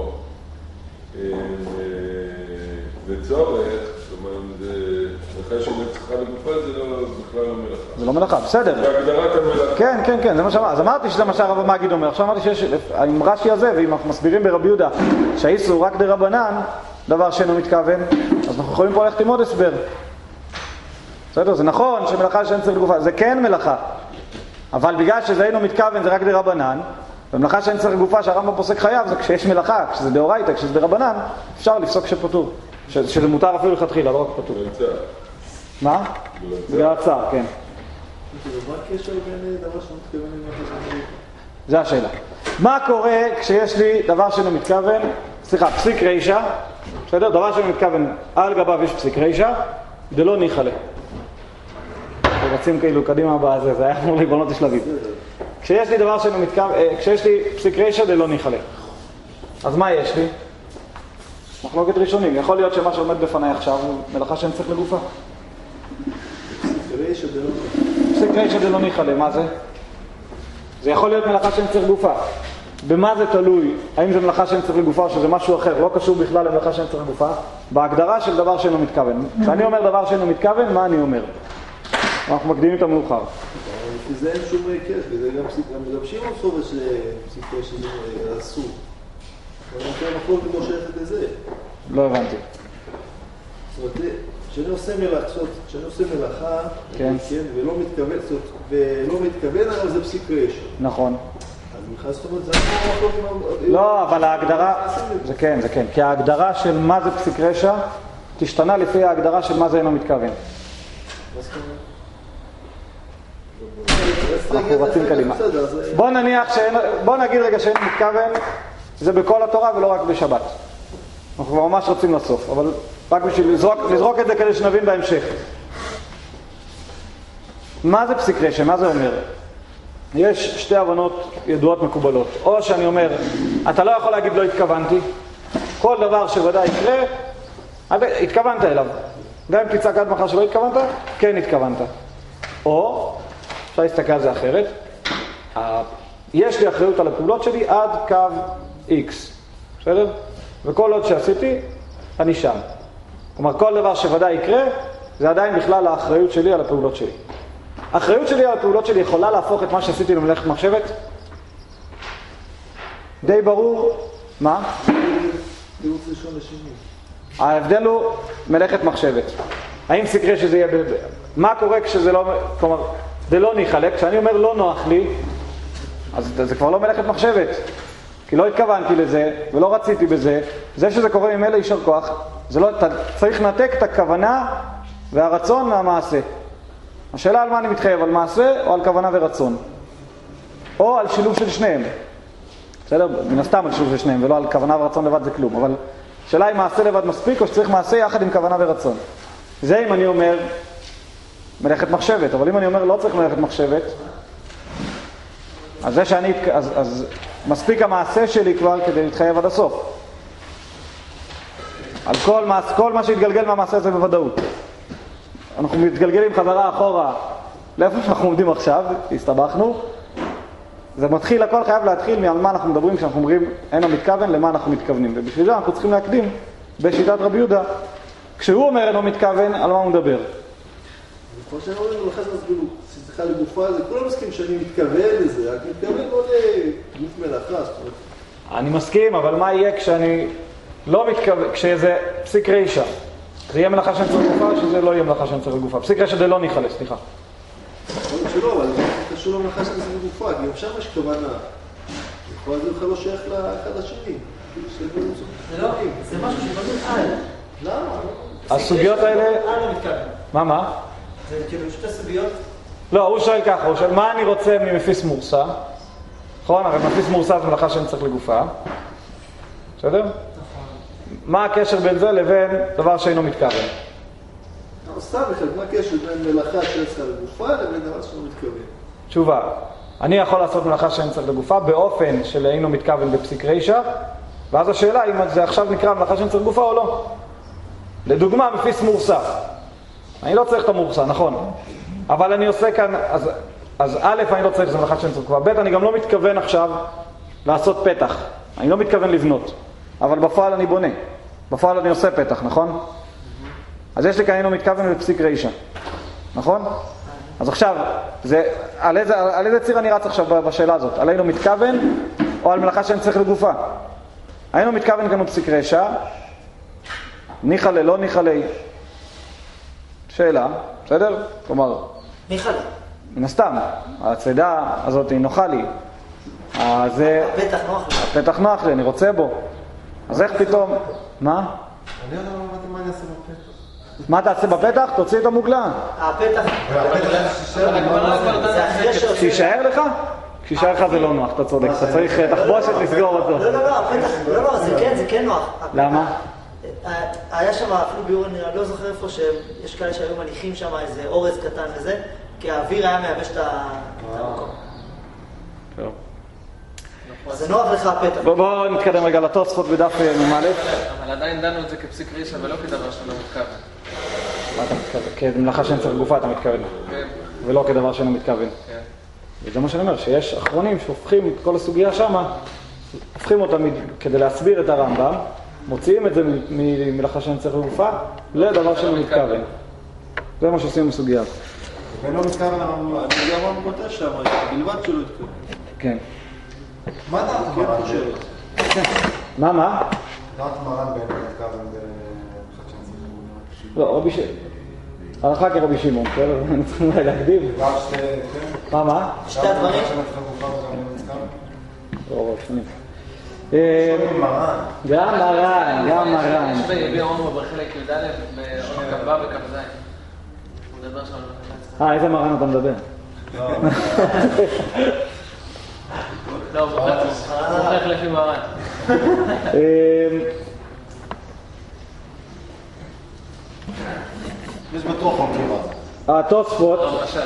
C: בצורך, זאת אומרת, מלאכה שנצחה לגופה זה בכלל לא מלאכה.
A: זה לא מלאכה, בסדר.
C: בהגדרת המלאכה.
A: כן, כן, כן, זה מה שאמר. אז אמרתי שזה מה שהרב המגיד אומר. עכשיו אמרתי שיש, עם רש"י הזה, ואם אנחנו מסבירים ברבי יהודה, שהאיסור הוא רק די רבנן, דבר שאינו מתכוון, אז אנחנו יכולים פה ללכת עם עוד הסבר. בסדר, זה נכון שמלאכה שאין צריך לגופה, זה כן מלאכה. אבל בגלל שזה אינו מתכוון זה רק די רבנן, ומלאכה שאין צריך לגופה שהרמב"ם פוסק חייב, זה כשיש מלאכה, כשזה דאורייתא, כשזה די רבנן, אפשר לפסוק שפטור. שזה מותר אפילו לכתחילה, לא רק פטור. מה? בגלל הצער, כן.
B: מה הקשר בין דבר שמתכוון עם
A: זה השאלה. מה קורה כשיש לי דבר שאינו מתכוון, סליחה, פסיק רישא, בסדר? דבר שאינו מתכוון, על גביו יש פסיק רישא, דלא ניחא. רצים כאילו קדימה בזה, זה היה אמור להיבנות לשלבים. כשיש לי דבר שאינו מתכוון, כשיש לי פסיק רישא דלא ניחא. אז מה יש לי? מחלוקת ראשונים. יכול להיות שמה שעומד בפניי עכשיו הוא מלאכה שאין צריך לגופה. פסיק רישא דלא ניחא, מה זה? זה יכול להיות מלאכה שאין צריך לגופה. במה זה תלוי? האם זה מלאכה שאין צריך לגופה או שזה משהו אחר? לא קשור בכלל למלאכה שאין צריך לגופה. בהגדרה של דבר שאינו מתכוון. כשאני אומר דבר שאינו מתכוון, מה אני אומר? אנחנו מקדימים את המאוחר.
B: כי זה אין שום כיף, וזה גם שמעון סובר שפסיקו שזה אסור. אבל אני יכול למושכת את זה.
A: לא הבנתי.
B: זאת אומרת, כשאני עושה מלאכה,
A: כן.
B: ולא מתכוון, אבל זה פסיק רישא.
A: נכון.
B: אז בכלל זאת אומרת, זה לא...
A: לא, אבל ההגדרה... זה כן, זה כן. כי ההגדרה של מה זה פסיק רישא תשתנה לפי ההגדרה של מה זה אינו מתכוון.
B: מה זאת אומרת?
A: אנחנו רצים קדימה. בוא נגיד רגע שאין מתכוון, זה בכל התורה ולא רק בשבת. אנחנו כבר ממש רוצים לסוף, אבל רק בשביל לזרוק את זה כדי שנבין בהמשך. מה זה פסיק רישא? מה זה אומר? יש שתי הבנות ידועות מקובלות. או שאני אומר, אתה לא יכול להגיד לא התכוונתי. כל דבר שוודאי יקרה, התכוונת אליו. גם אם תצעק עד מחר שלא התכוונת, כן התכוונת. או, אפשר להסתכל על זה אחרת, יש לי אחריות על הפעולות שלי עד קו X, בסדר? וכל עוד שעשיתי, אני שם. כלומר, כל דבר שוודאי יקרה, זה עדיין בכלל האחריות שלי על הפעולות שלי. האחריות שלי על הפעולות שלי יכולה להפוך את מה שעשיתי למלאכת מחשבת? די ברור. מה? ההבדל הוא מלאכת מחשבת. האם סקרה שזה יהיה... מה קורה כשזה לא... כלומר, זה לא ניחלק. כשאני אומר לא נוח לי, אז זה כבר לא מלאכת מחשבת. כי לא התכוונתי לזה, ולא רציתי בזה. זה שזה קורה עם אלה יישר כוח. זה לא... צריך לנתק את הכוונה והרצון מהמעשה. השאלה על מה אני מתחייב, על מעשה או על כוונה ורצון. או על שילוב של שניהם. בסדר? מן הסתם על שילוב של שניהם, ולא על כוונה ורצון לבד זה כלום. אבל השאלה אם מעשה לבד מספיק או שצריך מעשה יחד עם כוונה ורצון. זה אם אני אומר מלאכת מחשבת, אבל אם אני אומר לא צריך מלאכת מחשבת, אז מספיק המעשה שלי כבר כדי להתחייב עד הסוף. על כל מה שהתגלגל מהמעשה זה בוודאות. אנחנו מתגלגלים חזרה אחורה לאיפה שאנחנו עומדים עכשיו, הסתבכנו. זה מתחיל, הכל חייב להתחיל מעל מה אנחנו מדברים כשאנחנו אומרים אינו מתכוון, למה אנחנו מתכוונים. ובשביל זה אנחנו צריכים להקדים בשיטת רבי יהודה. כשהוא אומר אינו מתכוון, על מה הוא מדבר?
B: כמו שאני אומר, הוא לחץ מסביר, שצריכה לגופה, זה כולם מסכים שאני מתכוון לזה, רק מתכוון לא לגוף מלאכה.
A: אני מסכים, אבל מה יהיה כשאני לא מתכוון, כשזה פסיק רישה? זה יהיה מלאכה שאני צריך לגופה או שזה לא יהיה מלאכה שאני צריך לגופה? פסיק רישה זה לא ניחלה, סליחה.
B: יכול להיות שלא, אבל זה קשור למלאכה שאני צריך לגופה, כי גם שם יש כוונה. יכול להיות בכלל לא שייך לאחד השני.
D: זה לא, זה משהו שבנוי על.
B: למה?
A: הסוגיות האלה...
D: על לא מתכוון.
A: מה?
D: זה כאילו שתי סוגיות.
A: לא, הוא שואל ככה, הוא שואל מה אני רוצה ממפיס מורסה? נכון? הרי מפיס מורסה זה מלאכה שאני צריך לגופה. בסדר? מה הקשר בין זה לבין דבר שאינו מתכוון?
B: סתם בכלל, מה הקשר בין מלאכה שאני צריך לגופה לבין דבר שאינו מתכוון?
A: תשובה, אני יכול לעשות מלאכה שאני צריך לגופה באופן של אינו מתכוון בפסיק רישה, ואז השאלה אם זה עכשיו נקרא מלאכה שאני צריך לגופה או לא. לדוגמה, מפיס מורסה. אני לא צריך את המורסה, נכון. אבל אני עושה כאן, אז א', אני לא צריך, זה מלאכה שאני צריך לגופה. ב', אני גם לא מתכוון עכשיו לעשות פתח. אני לא מתכוון לבנות. אבל בפועל אני בונה. בפועל אני עושה פתח, נכון? אז יש לי כאן אינו מתכוון בפסיק רישה. נכון? אז עכשיו, על איזה ציר אני רץ עכשיו בשאלה הזאת? על אינו מתכוון או על מלאכה שאני צריך לגופה? אינו מתכוון כאן בפסיק רישה. ניחלה, לא ניחלה. שאלה, בסדר? כלומר,
D: ניחלה.
A: מן הסתם, הצדה הזאת היא נוחה לי.
D: הפתח נוח לי.
A: הפתח נוח לי, אני רוצה בו. אז איך פתאום... מה?
B: אני יודע מה אני אעשה בפתח.
A: מה תעשה בפתח? תוציא את המוגלה.
D: הפתח...
A: שישאר לך? כשישאר לך זה לא נוח, אתה צודק. אתה צריך תחבושת לסגור אותו.
D: לא, זה כן נוח.
A: למה?
D: היה שם אפילו ביור, אני לא זוכר איפה שיש כאלה שהיו מניחים שם איזה אורז קטן וזה, כי האוויר היה מייבש את המקום.
A: טוב.
D: אז זה נוח לך הפתח.
A: בואו נתקדם רגע לתוספות בדף מ"א.
F: אבל עדיין דנו את זה כפסיק רישה ולא כדבר שאינו מתכוון.
A: מה אתה מתכוון? כמלאכה שאני צריך גופה אתה מתכוון.
F: כן.
A: ולא כדבר שאינו מתכוון.
F: כן.
A: וזה מה שאני אומר, שיש אחרונים שהופכים את כל הסוגיה שמה, הופכים אותה כדי להסביר את הרמב"ם, מוציאים את זה ממלאכה שאני צריך לגופה לדבר שאינו מתכוון. זה מה שעושים בסוגיה.
B: ולא מתכוון, אני יודע מה הוא כותב שם, בלבד שלא התכוון.
A: כן.
B: מה דעת מרן?
A: מה?
B: דעת מרן בין מתכוון בחד שאני צריך לגופה?
A: לא, רבי שמעון. הלכה כרבי שמעון, בסדר? אני צריך אולי להקדים. מה?
D: שתי הדברים?
A: לא, שונים. גם מרן.
F: יש ביביע עומר בחלק י"א בעוד כ"ו וכ"ז. הוא מדבר שם.
A: איזה מרן אתה מדבר?
F: לא, הוא מוכרח לפי מרן.
B: יש בטוח חוקרים אז.
A: התוספות,
F: לא, חשש.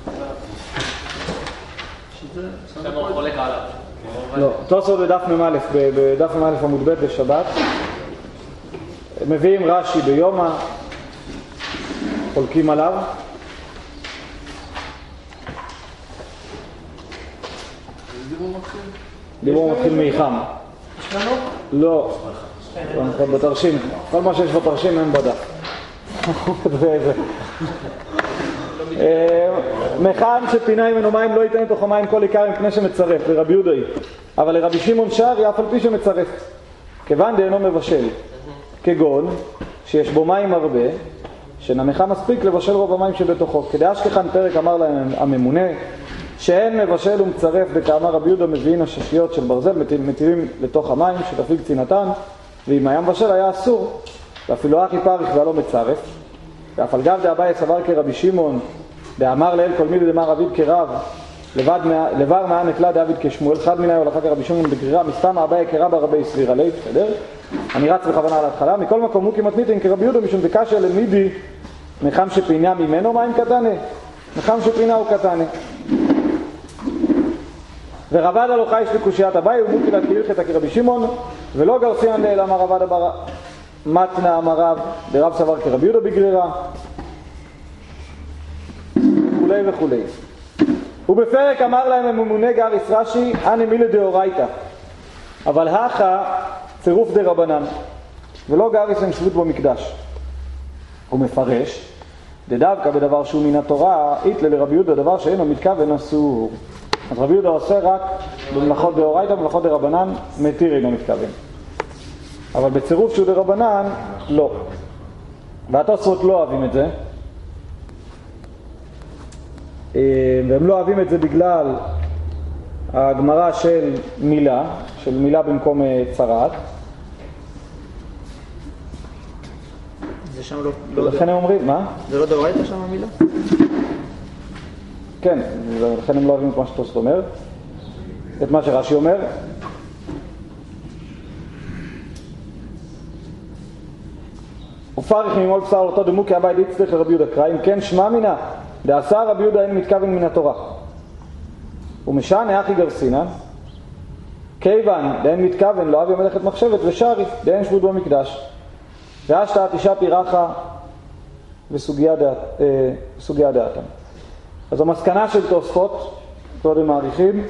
F: שם הוא חולק עליו.
A: לא, תוספות בדף מ"א עמוד ב' בשבת, מביאים רש"י ביומא, חולקים עליו. דיבור מתחיל מיחם.
D: יש לנו?
A: לא, בתרשים. כל מה שיש בתרשים אין בדף. מחם שפינה ממנו מים לא ייתן לתוך המים כל עיקר מפני שמצרף, לרבי יהודה היא. אבל לרבי שמעון שרי אף על פי שמצרף. כיוון דאינו מבשל. כגון שיש בו מים הרבה, שנמך מספיק לבשל רוב המים שבתוכו. כדי אשכחן פרק אמר להם הממונה, שאין מבשל ומצרף, וכאמר רבי יהודה מביאים הששיות של ברזל, מטיבים לתוך המים שתפיג צינתן, ואם היה מבשל היה אסור, ואפילו אחי פריך והלא מצרף. ואף על גב דאביי סבר כרבי שמעון, דאמר לאל כל מילי דמר אביו כרב, לבר מה נקלה דוד כשמואל, חד מיני הולכה כרבי שמעון בגרירה, מסתם אביי כרב הרבי סביר עלי, בסדר? אני רץ בכוונה על ההתחלה, מכל מקום הוא כמעט ניתן כרבי יהודה, משום דקשה למידי, מחם שפינה ממנו מים קטנה, מחם שפינה הוא קטנה. ורבד הלוכה יש לקושיית הבאי ומוקי לה כהלכתא כרבי שמעון ולא גרסינן לאל אמר רבד אבר מתנה אמר רב דרב סבר כרבי יהודה בגרירה וכולי וכולי. ובפרק אמר להם הממונה גריס רש"י אני מילי דאורייתא אבל הכה צירוף דרבנן ולא גריס הם שבות במקדש. הוא מפרש דווקא בדבר שהוא מן התורה איתלה לרבי יהודה דבר שאינו מתכוון אסור. אז רבי יהודה עושה רק במלאכות דאורייתא, במלאכות דרבנן מתיר אינו מתכוון. אבל בצירוף שהוא דרבנן לא. והתוספות לא אוהבים את זה. והם לא אוהבים את זה בגלל הגמרא של מילה במקום צרת.
D: זה שם לא...
A: ולכן הם אומרים, מה?
D: זה לא דאורייתא שם המילה?
A: כן, ולכן הם לא אוהבים את מה שתוספות אומר. את מה שרש"י אומר. ופריך ממול בשר אותו דמוקי הבית יצטרך לרבי יהודה קרא אם כן שמע מינה דעשה רבי יהודה אין מתכוון מן התורה ומשענה אחי גרסינן כיוון דאין מתכוון לא אבי מלאכת מחשבת ושרי דאין שבות במקדש ואשתא תשעה פירחה וסוגיה דעתם. אז המסקנה של תוספות קודם מעריכים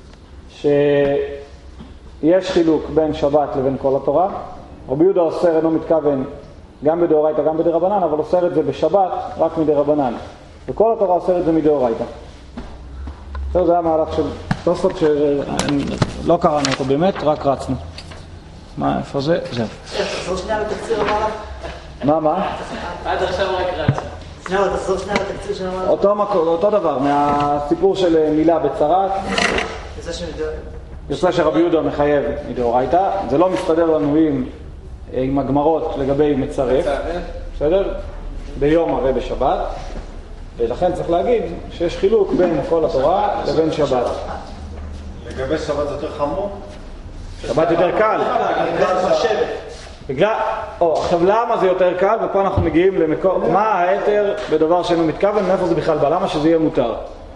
A: שיש חילוק בין שבת לבין כל התורה. רבי יהודה אוסר אינו מתכוון גם בדאורייתא גם בדרבנן, אבל אוסר את זה בשבת רק מדרבנן וכל התורה אוסר את זה מדאורייתא. זה היה מהלך של תוספות שלא קראנו אותו באמת, רק רצנו. מה, איפה זה? זהו.
D: תחזור שנייה לתקציר המהלך.
A: מה?
F: עד עכשיו רק רצנו.
D: שנייה, תחזור שנייה לתקציר של המהלך.
A: אותו דבר, מהסיפור של מילה בצרת. יוצא שרבי יהודה מחייב מדאורייתא. זה לא מסתדר לנו עם הגמרות לגבי מצרף. בסדר? ביום הרי בשבת. ולכן צריך להגיד שיש חילוק בין כל התורה לבין שבת.
B: לגבי שבת זה יותר חמור?
A: שבת יותר קל. עכשיו למה זה יותר קל? ופה אנחנו מגיעים למקור, מה ההיתר בדבר שאינו מתכוון, מאיפה זה בכלל בא? למה שזה יהיה מותר?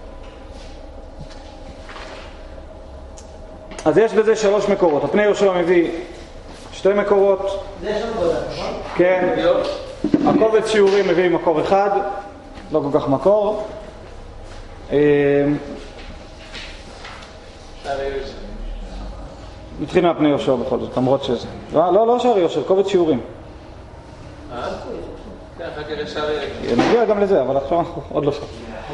A: אז יש בזה 3 מקורות. הפני יהושע מביא 2 מקורות.
D: זה יש לנו בודד, נכון?
A: כן. הקובץ שיעורים מביא מקור אחד, לא כל כך מקור. נתחיל מהפני יהושע בכל זאת, למרות שזה. לא שערי יהושע, קובץ שיעורים.
F: כן, אחר כך שערי...
A: נגיע גם לזה, אבל עכשיו אנחנו עוד לא שם.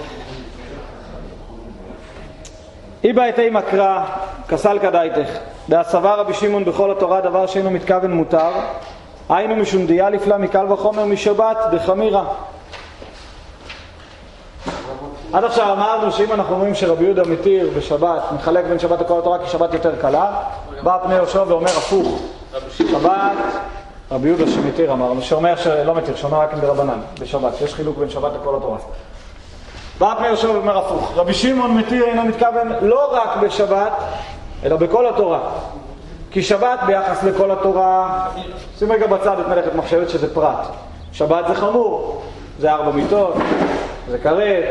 A: איבא אתי מקרא, כסל כדאיתך, דהסבר רבי שמעון בכל התורה דבר שאינו מתכוון מותר, היינו משום דיה לפלה מקל וחומר משבת דחמירה. עד עכשיו אמרנו שאם אנחנו אומרים שרבי יהודה מתיר בשבת, מחלק בין שבת לכל התורה כי שבת יותר קלה, בא פני יהושע ואומר הפוך. שבת, רבי יהודה שמתיר אמרנו, שאומר שלא מתיר, שאומר רק ברבנן, בשבת, שיש חילוק בין שבת לכל התורה. בא פני יהושע ואומר הפוך. רבי שמעון מתיר אינו מתכוון לא רק בשבת, אלא בכל התורה. כי שבת ביחס לכל התורה, שים רגע בצד את מלאכת מחשבת שזה פרט. שבת זה חמור, זה 4 מיטות, זה כרת,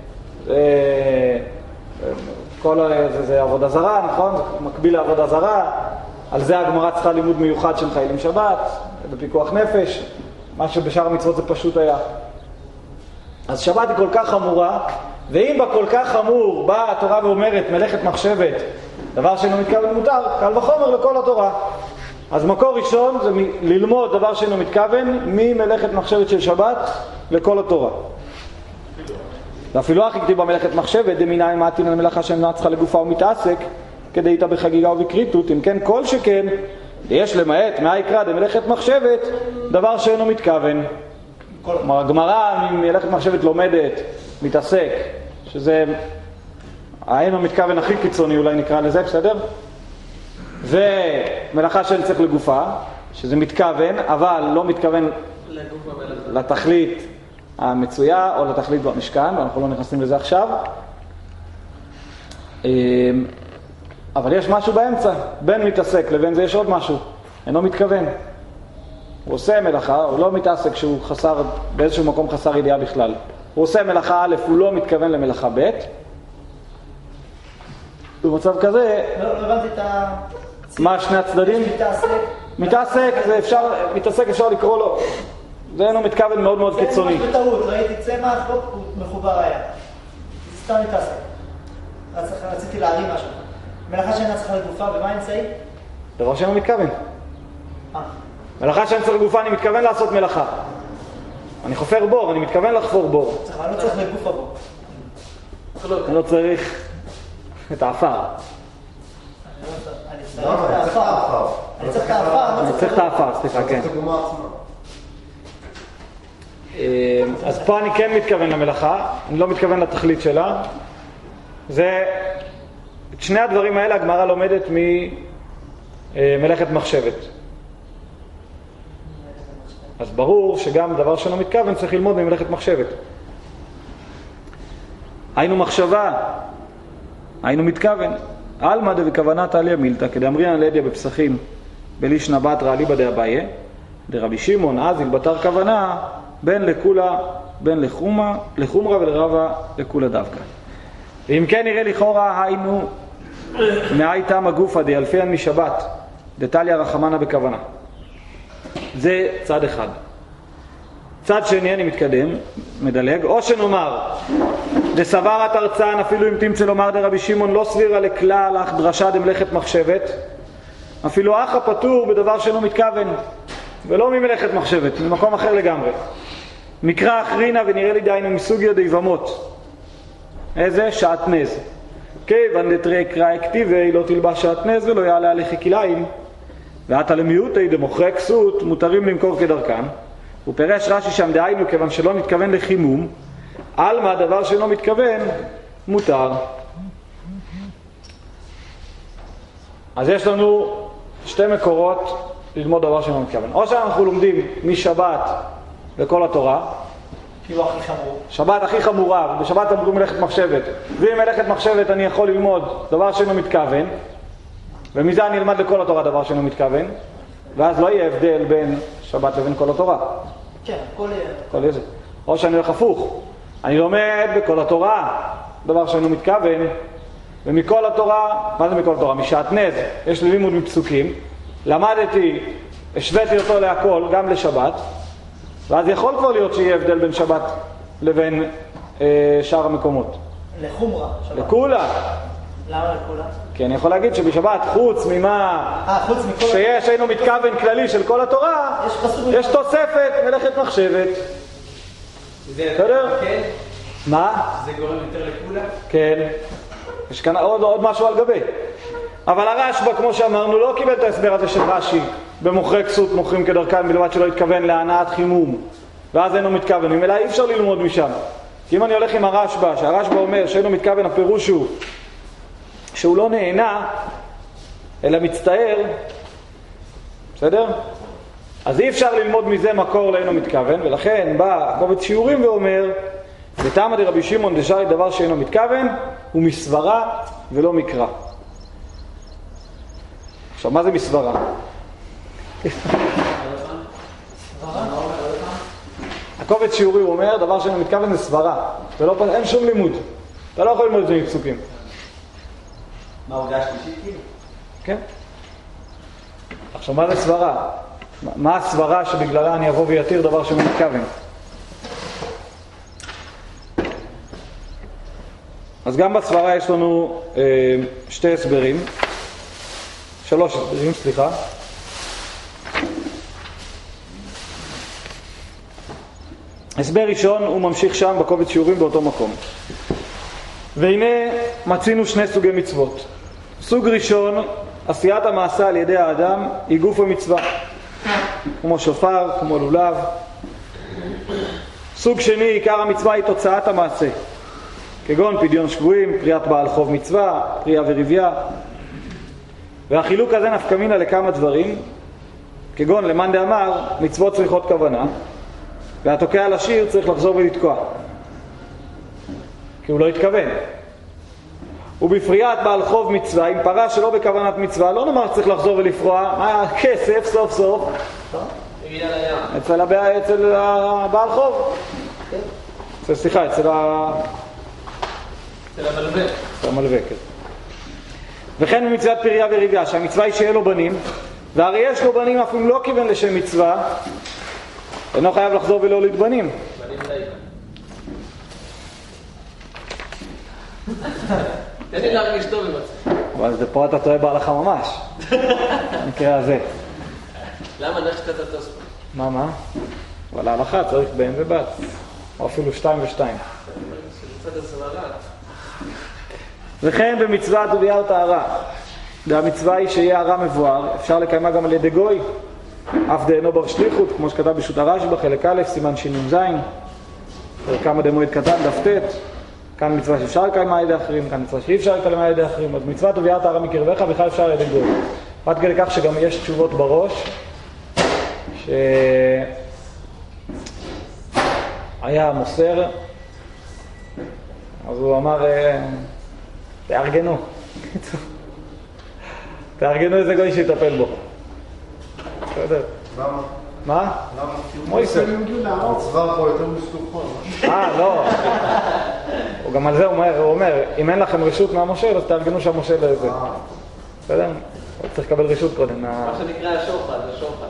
A: זה עבודה זרה, נכון? זה מקביל לעבודה זרה. על זה הגמרא צריכה לימוד מיוחד של חיילים שבת, בפיקוח נפש. מה שבשאר המצוות זה פשוט היה. אז שבת היא כל כך חמורה, ואם בה כל כך חמור באה התורה ואומרת מלאכת מחשבת, דבר שאינו מתכוון מותר, קל וחומר לכל התורה. אז מקור ראשון זה ללמוד דבר שאינו מתכוון ממלאכת מחשבת של שבת לכל התורה. ואפילו אחי כתיב במלאכת מחשבת, דמיניים מעטין על מלאכה שאינה צריכה לגופה ומתעסק, כדי איתה בחגיגה ובקריטות, אם כן כל שכן, יש למעט מהיקרא דמלאכת מחשבת, דבר שאינו מתכוון. כלומר, הגמרא ממלאכת מחשבת לומדת, מתעסק, שזה האין המתכוון הכי קיצוני אולי נקרא לזה, בסדר? ומלאכה שאין צריך לגופה, שזה מתכוון, אבל לא מתכוון לתכלית המצויה או לתכלית במשכן, ואנחנו לא נכנסים לזה עכשיו. אבל יש משהו באמצע, בין מתעסק לבין זה יש עוד משהו, אינו מתכוון. הוא עושה מלאכה, הוא לא מתעסק שהוא חסר, באיזשהו מקום חסר ידיעה בכלל. הוא עושה מלאכה א', הוא לא מתכוון למלאכה ב', במצב כזה,
D: לא הבנתי את ה...
A: מה שני הצדדים? מתעסק אפשר לקרוא לו, זה אינו מתכוון מאוד מאוד קיצוני.
D: זה ממש בטעות, ראיתי צמח, הוא מחובר היה. זה סתם מתעסק. רציתי להרים משהו. מלאכה שאינה צריכה לגופה, ומה האמצעי?
A: דבר שאינו מתכוון. מלאכה שאין צריך לגופה, אני מתכוון לעשות מלאכה. אני חופר בור, אני מתכוון לחפור בור.
D: אני לא צריך לגוף הבור.
A: אני לא צריך את האפר.
D: אני צריך את האפר.
A: אני צריך את האפר, סליחה, כן. אז פה אני כן מתכוון למלאכה, אני לא מתכוון לתכלית שלה. זה, את שני הדברים האלה הגמרא לומדת ממלאכת מחשבת. אז ברור שגם דבר שלא מתכוון צריך ללמוד ממלאכת מחשבת. היינו מחשבה, היינו מתכוון. אלמא דבכוונת עליה מילתא, כדאמרינן לידיה בפסחים בלישנא בתרא אליבא דאביי, דרבי שמעון אז התבטר כוונה בין לכולה, בין לחומרה ולרבה לכולה דווקא. ואם כן נראה לכאורה היינו מאי תמה גופא דאלפיין משבת דתליא רחמנא בכוונה. זה צד אחד. צד שני אני מתקדם, מדלג, או שנאמר דסברת ארצן אפילו אם תמצא לומר דרבי שמעון לא סבירה לכלל אך דרשה דמלאכת מחשבת, אפילו אח הפטור בדבר שאינו מתכוון ולא ממלאכת מחשבת, ממקום אחר לגמרי. מקרא אחרינה ונראה לי דיינו מסוגיה דיבמות. איזה? שעטנז. כיוון דתרי קרא כתיבי לא תלבש שעטנז ולא יעלה עליך כליים, ועתה למיעוטי דמוכרי כסות מותרים למכור כדרכן. הוא פירש רש"י שם דהיינו כיוון שלא מתכוון לחימום, עלמא הדבר שאינו מתכוון מותר. אז יש לנו שתי מקורות ללמוד דבר שאינו מתכוון. או שאנחנו לומדים משבת לכל התורה,
D: כאילו הכי חמור.
A: שבת הכי חמורה, ובשבת אמרו מלאכת מחשבת. ואם מלאכת מחשבת אני יכול ללמוד דבר שאינו מתכוון, ומזה אני אלמד לכל התורה דבר שאינו מתכוון, ואז לא יהיה הבדל בין שבת לבין כל התורה.
D: כן,
A: כל איזה. או שאני הולך הפוך, אני לומד בכל התורה דבר שאינו מתכוון, ומכל התורה, מה זה מכל התורה? משעטנז, יש לי לימוד מפסוקים, למדתי, השוויתי אותו להכל, גם לשבת, ואז יכול כבר להיות שיהיה הבדל בין שבת לבין שאר המקומות.
D: לחומרה. שבת.
A: לכולה.
D: למה לכולה?
A: כי אני יכול להגיד שבשבת, חוץ ממה שיש אינו מתכוון כללי של כל התורה, יש תוספת מלאכת מחשבת. בסדר?
F: כן?
A: מה?
F: זה גורם יותר לכולה?
A: כן. יש כאן עוד משהו על גבי. אבל הרשב"א, כמו שאמרנו, לא קיבל את ההסבר הזה של רש"י. במוכרי כסות מוכרים כדרכן בלבד שלא התכוון להנעת חימום. ואז אינו מתכוון. ממילא אי אפשר ללמוד משם. כי אם אני הולך עם הרשב"א, שהרשב"א אומר שאינו מתכוון, הפירוש הוא שהוא לא נהנה, אלא מצטער, בסדר? אז אי אפשר ללמוד מזה מקור לאינו מתכוון, ולכן בא קובץ שיעורים ואומר, ותמה דרבי שמעון דשאי דבר שאינו מתכוון, הוא מסברה ולא מקרא. עכשיו, מה זה מסברה? הקובץ שיעורי הוא אומר, דבר שאינו מתכוון זה סברה. אין שום לימוד. אתה לא יכול ללמוד את זה מפסוקים.
B: מה, הוגש שלישית כאילו?
A: כן. עכשיו, מה זה סברה? מה הסברה שבגללה אני אבוא ויתיר דבר שאינו מתכוון? אז גם בסברה יש לנו שתי הסברים. 3 הסברים, סליחה. הסבר ראשון הוא ממשיך שם בקובץ שיעורים באותו מקום. והנה מצינו 2 סוגי מצוות. סוג ראשון, עשיית המעשה על ידי האדם היא גוף המצווה, כמו שופר, כמו לולב. סוג שני, עיקר המצווה היא תוצאת המעשה, כגון פדיון שבויים, פריאת בעל חוב מצווה, פריאה ורבייה. והחילוק הזה נפקא מינה לכמה דברים, כגון למאן דאמר מצוות צריכות כוונה, והתוקע על השיר צריך לחזור ולתקוע, כי הוא לא התכוון. ובפריאת בעל חוב מצווה, אם פרה שלא בכוונת מצווה, לא נאמר צריך לחזור ולפרוע, כסף סוף סוף אצל הבעל חוב, סליחה, אצל המלווה, כן. וכן במצוות פריה וריביה, שהמצווה היא שיהיה לו בנים, והרי יש לו בנים אף אם לא כיוון לשם מצווה, אינו חייב לחזור ולהוליד בנים.
F: תן לי להרגיש טוב עם עצמי.
A: אבל זה פה אתה טועה בהלכה ממש, במקרה הזה.
F: למה נלך קצת התוספות?
A: מה? אבל ההלכה צריך בן ובת, או אפילו 2 ו2.
F: קצת הסברה.
A: וכן במצוות וביער טהרה, והמצווה היא שיהיה הרע מבואר, אפשר לקיימה גם על ידי גוי, אף דאינו בר שליחות, כמו שכתב בשו"ת הרשב"י בחלק א', סימן שנ"ז, כמה דמועד קטן, דף ט', כאן מצווה שאפשר לקיימה על ידי אחרים, כאן מצווה שאי אפשר לקיימה על ידי אחרים, אז מצוות וביער טהרה מקרבך בכלל אפשר על ידי גוי. עד כדי כך שגם יש תשובות בראש, שהיה מוסר, אז הוא אמר, תארגנו. תארגנו איזה גוי שיטפל בו. בסדר?
B: למה?
A: מה?
B: למה?
A: מויסר.
B: המצווה פה יותר משלוחון.
A: לא. הוא גם על זה הוא אומר, אם אין לכם רשות מהמושל, אז תארגנו שהמושל לזה. בסדר? הוא צריך לקבל רשות קודם.
F: מה שנקרא השוחד, השוחד.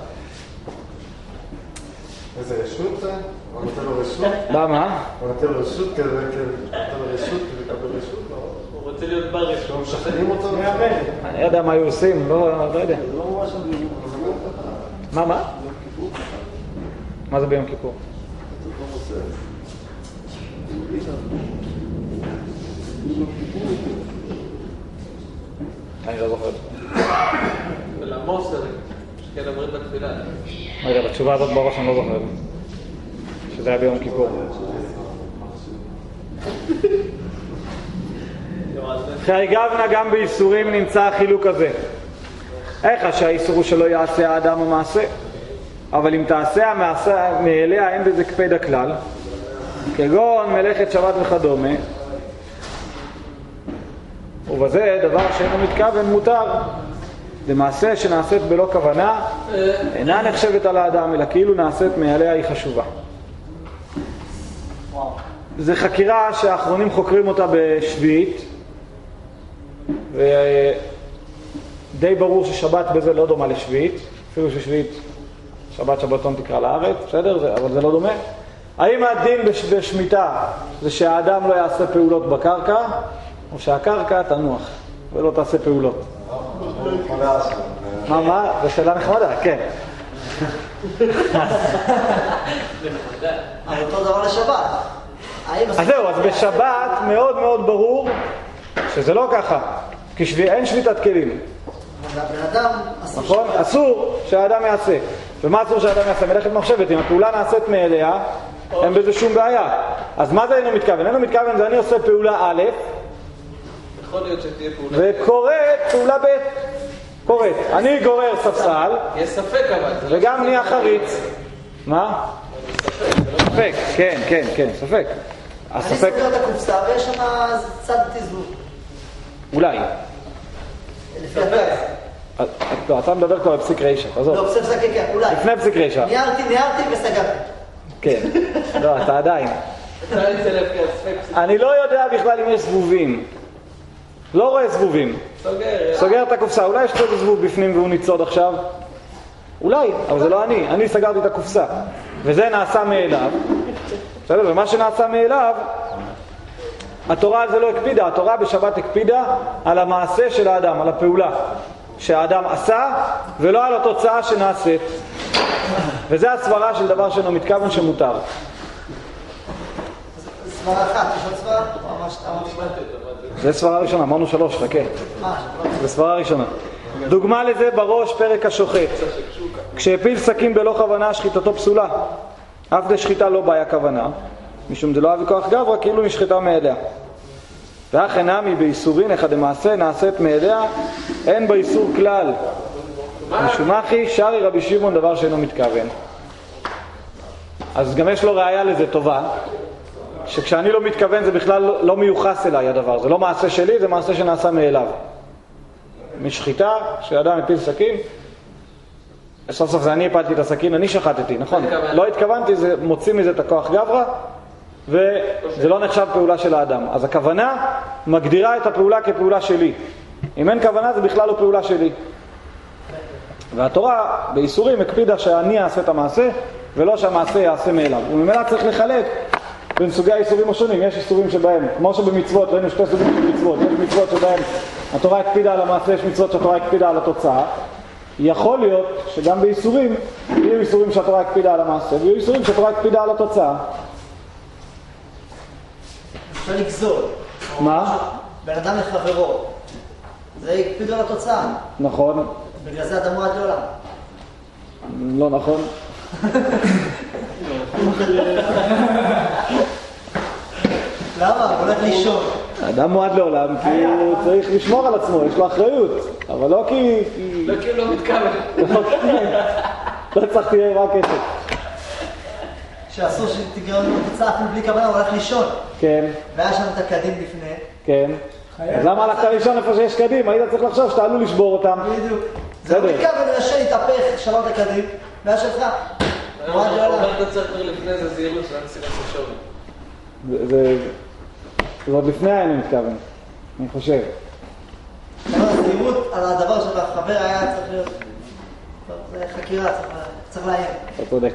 B: איזה רשות זה? הוא נותן לו רשות?
A: למה?
B: הוא נותן לו רשות כדי לקבל רשות?
F: הוא רוצה להיות ברש.
B: לא משכנים אותו?
A: אני יודע מה היו עושים, לא יודע.
B: זה לא ממש
A: מה? מה זה ביום כיפור? אני לא זוכר.
F: ולמוסר, שכן אומרים בתפילה.
A: רגע, בתשובה הזאת בראש אני לא זוכר. שזה היה ביום כיפור. חייגבנה גם באיסורים נמצא החילוק הזה. איך שהאיסור הוא שלא יעשה האדם המעשה, אבל אם תעשה המעשה מאליה אין בזה קפד הכלל, כגון מלאכת שבת וכדומה, ובזה דבר שאינו מתכוון מותר. למעשה שנעשית בלא כוונה אינה נחשבת על האדם, אלא כאילו נעשית מאליה היא חשובה. זה חקירה שהאחרונים חוקרים אותה בשביעית, ודי ברור ששבת בזה לא דומה לשביעית, אפילו ששביעית שבת שבתון תקרא לארץ, בסדר? אבל זה לא דומה. האם הדין בשמיטה זה שהאדם לא יעשה פעולות בקרקע, או שהקרקע תנוח ולא תעשה פעולות? מה? זו שאלה נחמדה, כן.
D: אבל אותו דבר לשבת.
A: אז זהו, אז בשבת מאוד מאוד ברור שזה לא ככה, כי אין שביתת כלים.
D: בן אדם אסור
A: נכון? אסור שהאדם יעשה. ומה אסור שהאדם יעשה? מלאכת מחשבת. אם הפעולה נעשית מאליה, אין בזה שום בעיה. אז מה זה אינו מתכוון? אינו מתכוון זה אני עושה פעולה א',
F: יכול להיות שתהיה פעולה.
A: וקוראת פעולה ב'. קוראת. אני גורר ספסל.
F: יש ספק אבל.
A: וגם נהיה חריץ. מה? ספק. כן, ספק.
D: אני סוגר את הקופסה ויש שם צד תזבוב.
A: אולי.
D: לפי הדרך.
A: לא, אתה מדבר כבר בפסיק רישה, תעזוב.
D: לא, פסיק רישה, כן, אולי.
A: לפני פסיק רישה.
D: ניירתי וסגרתי.
A: כן. לא, אתה עדיין. אני לא יודע בכלל אם יש זבובים. לא רואה זבובים. סוגר את הקופסה. אולי יש פה זבוב בפנים והוא ניצוד עכשיו? אולי, אבל זה לא אני. אני סגרתי את הקופסה. וזה נעשה מאליו. בסדר? ומה שנעשה מאליו, התורה על זה לא הקפידה. התורה בשבת הקפידה על המעשה של האדם, על הפעולה שהאדם עשה, ולא על התוצאה שנעשית. וזה הסברה של דבר שאינו מתכוון שמותר.
D: סברה אחת, יש עוד סברה?
A: זה סברה ראשונה, אמרנו 3, חכה. זה סברה ראשונה. דוגמה לזה בראש פרק השוחט. כשהפיל סכין בלא כוונה, שחיטתו פסולה. אף דשחיטה לא בעיה כוונה, משום זה לא אבי כוח גברא, כאילו נשחיטה מאליה. ואכן נמי באיסורין אחד המעשה נעשית מאליה, אין באיסור כלל. משום אחי שרי רבי שמעון דבר שאינו מתכוון. אז גם יש לו ראיה לזה טובה, שכשאני לא מתכוון זה בכלל לא מיוחס אליי הדבר, זה לא מעשה שלי, זה מעשה שנעשה מאליו. משחיטה, שאדם הפיל סכין, סוף סוף זה אני הפלתי את הסכין, אני שחטתי, נכון? לא התכוונתי, זה מוציא מזה את הכוח גברא, וזה לא נחשב פעולה של האדם. אז הכוונה מגדירה את הפעולה כפעולה שלי. אם אין כוונה זה בכלל לא פעולה שלי. והתורה באיסורים הקפידה שאני אעשה את המעשה ולא שהמעשה יעשה מאליו. וממילא צריך לחלק בין סוגי האיסורים השונים. יש איסורים שבהם, כמו שבמצוות, ראינו שתי סוגים של מצוות, יש מצוות שבהם התורה הקפידה על המעשה, יש מצוות שהתורה הקפידה על התוצאה. יכול להיות שגם באיסורים יהיו איסורים שהתורה הקפידה על המעשה ויהיו איסורים שהתורה הקפידה על התוצאה.
D: אפשר לגזול.
A: מה?
D: בן אדם לחברו. זה הקפידו על התוצאה.
A: נכון.
D: בגלל זה אדם מועד לעולם.
A: לא נכון.
D: למה? הוא הולך לישון.
A: האדם מועד לעולם כי הוא צריך לשמור על עצמו, יש לו אחריות. אבל לא כי...
F: לא כי הוא לא מתכוון.
A: לא צריך תהיה רק כסף.
D: שאסור שתגרם לו תוצאה אפילו בלי כוונה, הוא הולך לישון.
A: כן.
D: והיה שם את הקדים לפני.
A: כן. אז למה הלכת לישון איפה שיש קדים? היית צריך לחשוב שאתה עלול לשבור אותם.
D: בדיוק. זה לא מתכוון, הוא ישן, התהפך, שבר את הקדים, והיה שלך. מועד לעולם.
F: אתה צריך לפני זה זהירות, זה נסירת ראשון.
A: זה עוד לפני אני מתכוון, אני חושב.
D: זהירות על הדבר שהחבר היה צריך להיות... זה חקירה, צריך לעיין.
A: אתה צודק.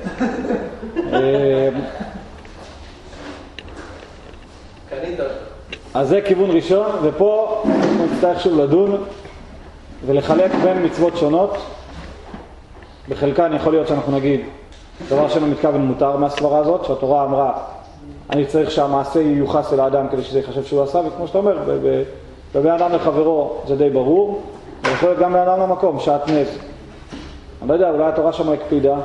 F: קנית.
A: אז זה כיוון ראשון, ופה אנחנו נצטרך שוב לדון ולחלק בין מצוות שונות. בחלקן יכול להיות שאנחנו נגיד דבר שאינו מתכוון מותר מהסברה הזאת, שהתורה אמרה אני צריך שהמעשה ייוחס אל האדם כדי שזה יחשב שהוא עשה, וכמו שאתה אומר, בבין אדם לחברו זה די ברור, ויכול להיות גם בין אדם למקום, שעטנז. אני לא יודע, אולי התורה שם הקפידה,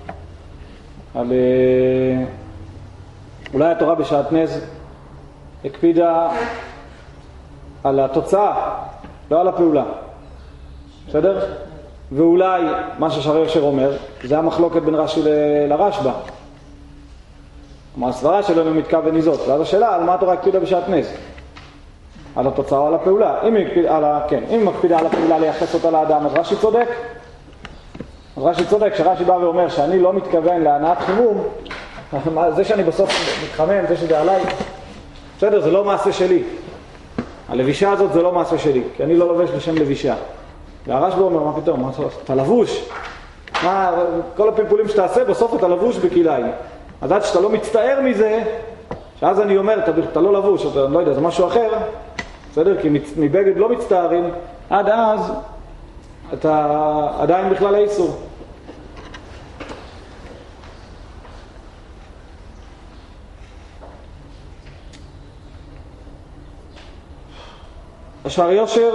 A: אולי התורה בשעטנז הקפידה על התוצאה, לא על הפעולה. בסדר? ואולי מה ששערי יושר אומר, זה המחלוקת בין רש"י לרשב"א. כלומר, הסברה שלנו מתכוון היא זאת. ואז השאלה, על מה התורה הקפידה בשעטנז? על התוצאה או על הפעולה? אם היא מקפידה על הפעולה לייחס אותה לאדם, אז רש"י צודק. אז רש"י צודק, שרש"י בא ואומר שאני לא מתכוון להנעת חימום, זה שאני בסוף מתחמם, זה שזה עליי, בסדר, זה לא מעשה שלי. הלבישה הזאת זה לא מעשה שלי, כי אני לא לובש לשם לבישה. והרשב"א אומר, מה פתאום? אתה לבוש? כל הפלפולים שתעשה, בסוף אתה לבוש בכליים. אז עד שאתה לא מצטער מזה, שאז אני אומר, אתה לא לבוש, אתה לא יודע, זה משהו אחר, בסדר? כי מבגד לא מצטערים, עד אז אתה עדיין בכלל האיסור. השערי יושר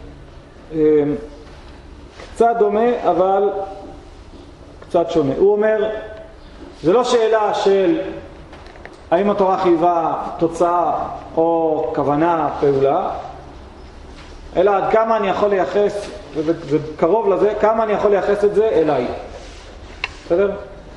A: קצת דומה, אבל קצת שונה. הוא אומר, זה לא שאלה של האם התורה חייבה תוצאה או כוונה, פעולה, אלא עד כמה אני יכול לייחס, וזה קרוב לזה, כמה אני יכול לייחס את זה אליי. בסדר?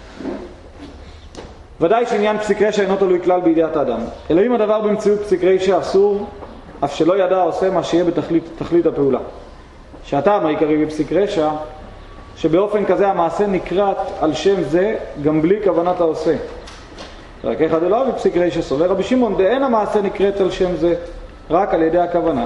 A: ודאי שעניין פסיק רשע אינו תלוי כלל בידיעת האדם. אלא אם הדבר במציאות פסיק רשע אסור, אף שלא ידע עושה מה שיהיה בתכלית הפעולה. שהטעם העיקרי בפסיק רשע, שבאופן כזה המעשה נקראת על שם זה גם בלי כוונת העושה. רק אחד אלוהו בפסיק רשע סובר רבי שמעון, דאין המעשה נקראת על שם זה, רק על ידי הכוונה.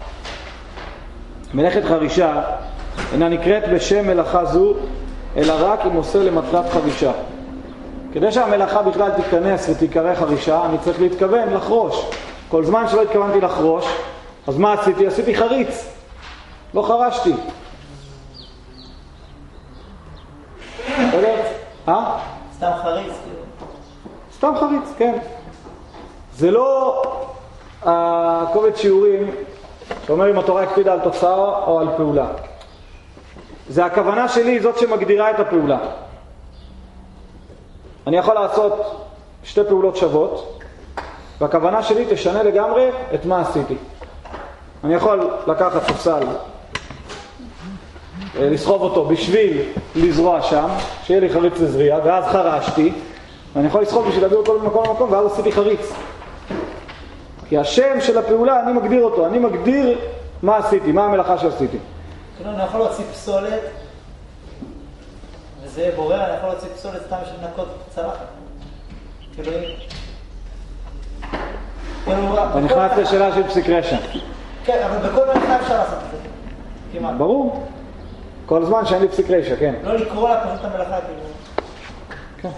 A: מלאכת חרישה אינה נקראת בשם מלאכה זו, אלא רק אם עושה למטרת חרישה. כדי שהמלאכה בכלל תיכנס ותיקרא חרישה, אני צריך להתכוון לחרוש. כל זמן שלא התכוונתי לחרוש, אז מה עשיתי? עשיתי חריץ. לא חרשתי.
D: סתם חריץ.
A: סתם חריץ, כן. זה לא הקובץ שיעורים שאומר אם התורה הקפידה על תוצאה או על פעולה. זה הכוונה שלי, זאת שמגדירה את הפעולה. אני יכול לעשות שתי פעולות שוות, והכוונה שלי תשנה לגמרי את מה עשיתי. אני יכול לקחת ספסל, לסחוב אותו בשביל לזרוע שם, שיהיה לי חריץ לזריעה, ואז חרשתי, ואני יכול לסחוב בשביל להביא אותו במקום למקום, ואז עשיתי חריץ. כי השם של הפעולה, אני מגדיר אותו, אני מגדיר מה עשיתי, מה המלאכה שעשיתי.
D: אני יכול להוציא פסולת, וזה בורר, אני יכול להוציא פסולת סתם של נקות צלחת. כאילו,
A: אתה נכנס לשאלה של פסיק רשע.
D: כן, אבל בכל מלאכה אפשר לעשות את זה. כמעט.
A: ברור. כל זמן שאין לי פסיק רישא, כן.
D: לא לקרוא לה פשוט המלאכה כאילו.
A: כן.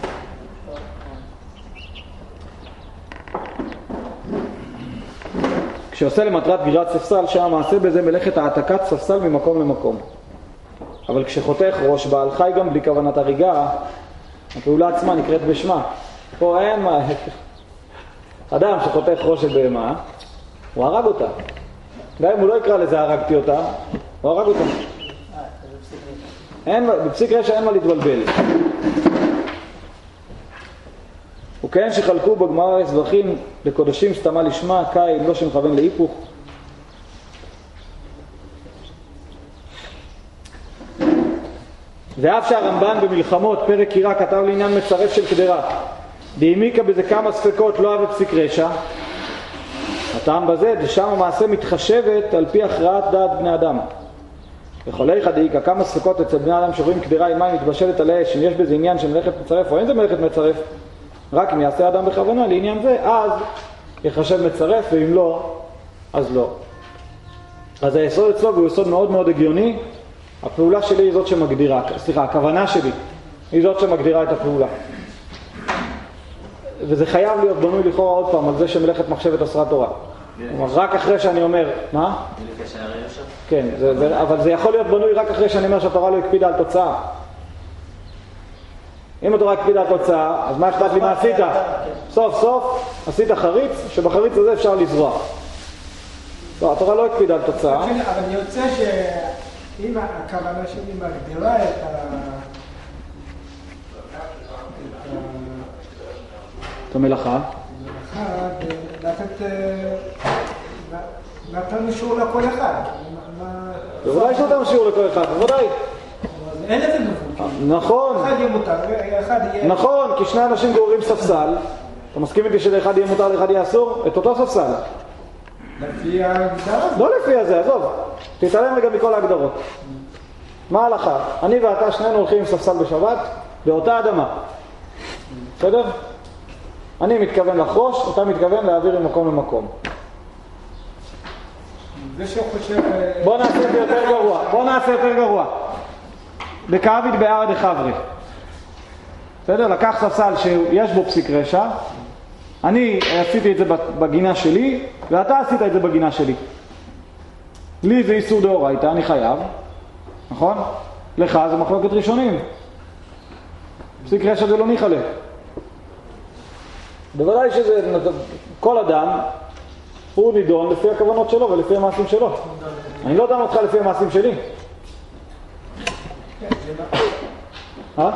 A: כשעושה למטרת גרירת ספסל, שהמעשה בזה מלאכת העתקת ספסל ממקום למקום. אבל כשחותך ראש בעל חי גם בלי כוונת הריגה, הפעולה עצמה נקראת בשמה. פה אין מה... אדם שחותך ראש של בהמה, הוא הרג אותה. גם אם הוא לא יקרא לזה הרגתי אותה, הוא הרג אותה. בפסיק רשע אין מה להתבלבל. וכן שחלקו בגמרא הסברכים לקודשים סתמה לשמה, קין לא שמכוון להיפוך. ואף שהרמב"ן במלחמות פרק קירה כתב לעניין מצרף של קדרה, והעמיקה בזה כמה ספקות לא אהב פסיק רשע, הטעם בזה ששם המעשה מתחשבת על פי הכרעת דעת בני אדם. וחולי חדיקה כמה ספקות אצל בני אדם שרואים קדרה עם מים מתבשלת על האש, אם יש בזה עניין של מלאכת מצרף או אין זה מלאכת מצרף, רק אם יעשה אדם בכוונה לעניין זה, אז יחשב מצרף, ואם לא, אז לא. אז היסוד אצלו הוא יסוד מאוד מאוד הגיוני. הפעולה שלי היא זאת שמגדירה, הכוונה שלי היא זאת שמגדירה את הפעולה. וזה חייב להיות בנוי לכאורה עוד פעם על זה שמלאכת מחשבת אסרה תורה. רק אחרי שאני אומר, מה? כן, אבל זה יכול להיות בנוי רק אחרי שאני אומר שהתורה לא הקפידה על תוצאה. אם התורה הקפידה על תוצאה, אז מה אכפת לי מה עשית? סוף סוף עשית חריץ, שבחריץ הזה אפשר לזרוע. לא, התורה לא הקפידה על תוצאה.
E: אבל אני רוצה שאם הכוונה שלי מגדירה
A: את המלאכה,
E: לתת נתן שיעור לכל אחד.
A: בוודאי שנתן שיעור לכל אחד, בוודאי.
E: אין לזה גבול.
A: נכון.
E: אחד יהיה מותר, אחד יהיה...
A: נכון, כי שני אנשים גוררים ספסל. אתה מסכים איתי שלאחד יהיה מותר, לאחד יהיה אסור? את אותו ספסל.
E: לפי ההגדרה?
A: לא לפי הזה, עזוב. תתעלם רגע מכל ההגדרות. מה ההלכה? אני ואתה שנינו הולכים עם ספסל בשבת, באותה אדמה. בסדר? אני מתכוון לחרוש, אתה מתכוון להעביר ממקום למקום.
E: זה שחושב...
A: בוא נעשה יותר גרוע. בקרבית בערד החברי. בסדר? לקח ספסל שיש בו פסיק רשע, אני עשיתי את זה בגינה שלי, ואתה עשית את זה בגינה שלי. לי זה איסור דאורייתא, אני חייב, נכון? לך זה מחלוקת ראשונים. פסיק רשע זה לא ניחלה. בוודאי שזה, כל אדם הוא נידון לפי הכוונות שלו ולפי המעשים שלו. אני לא דן אותך לפי המעשים שלי.
E: כן.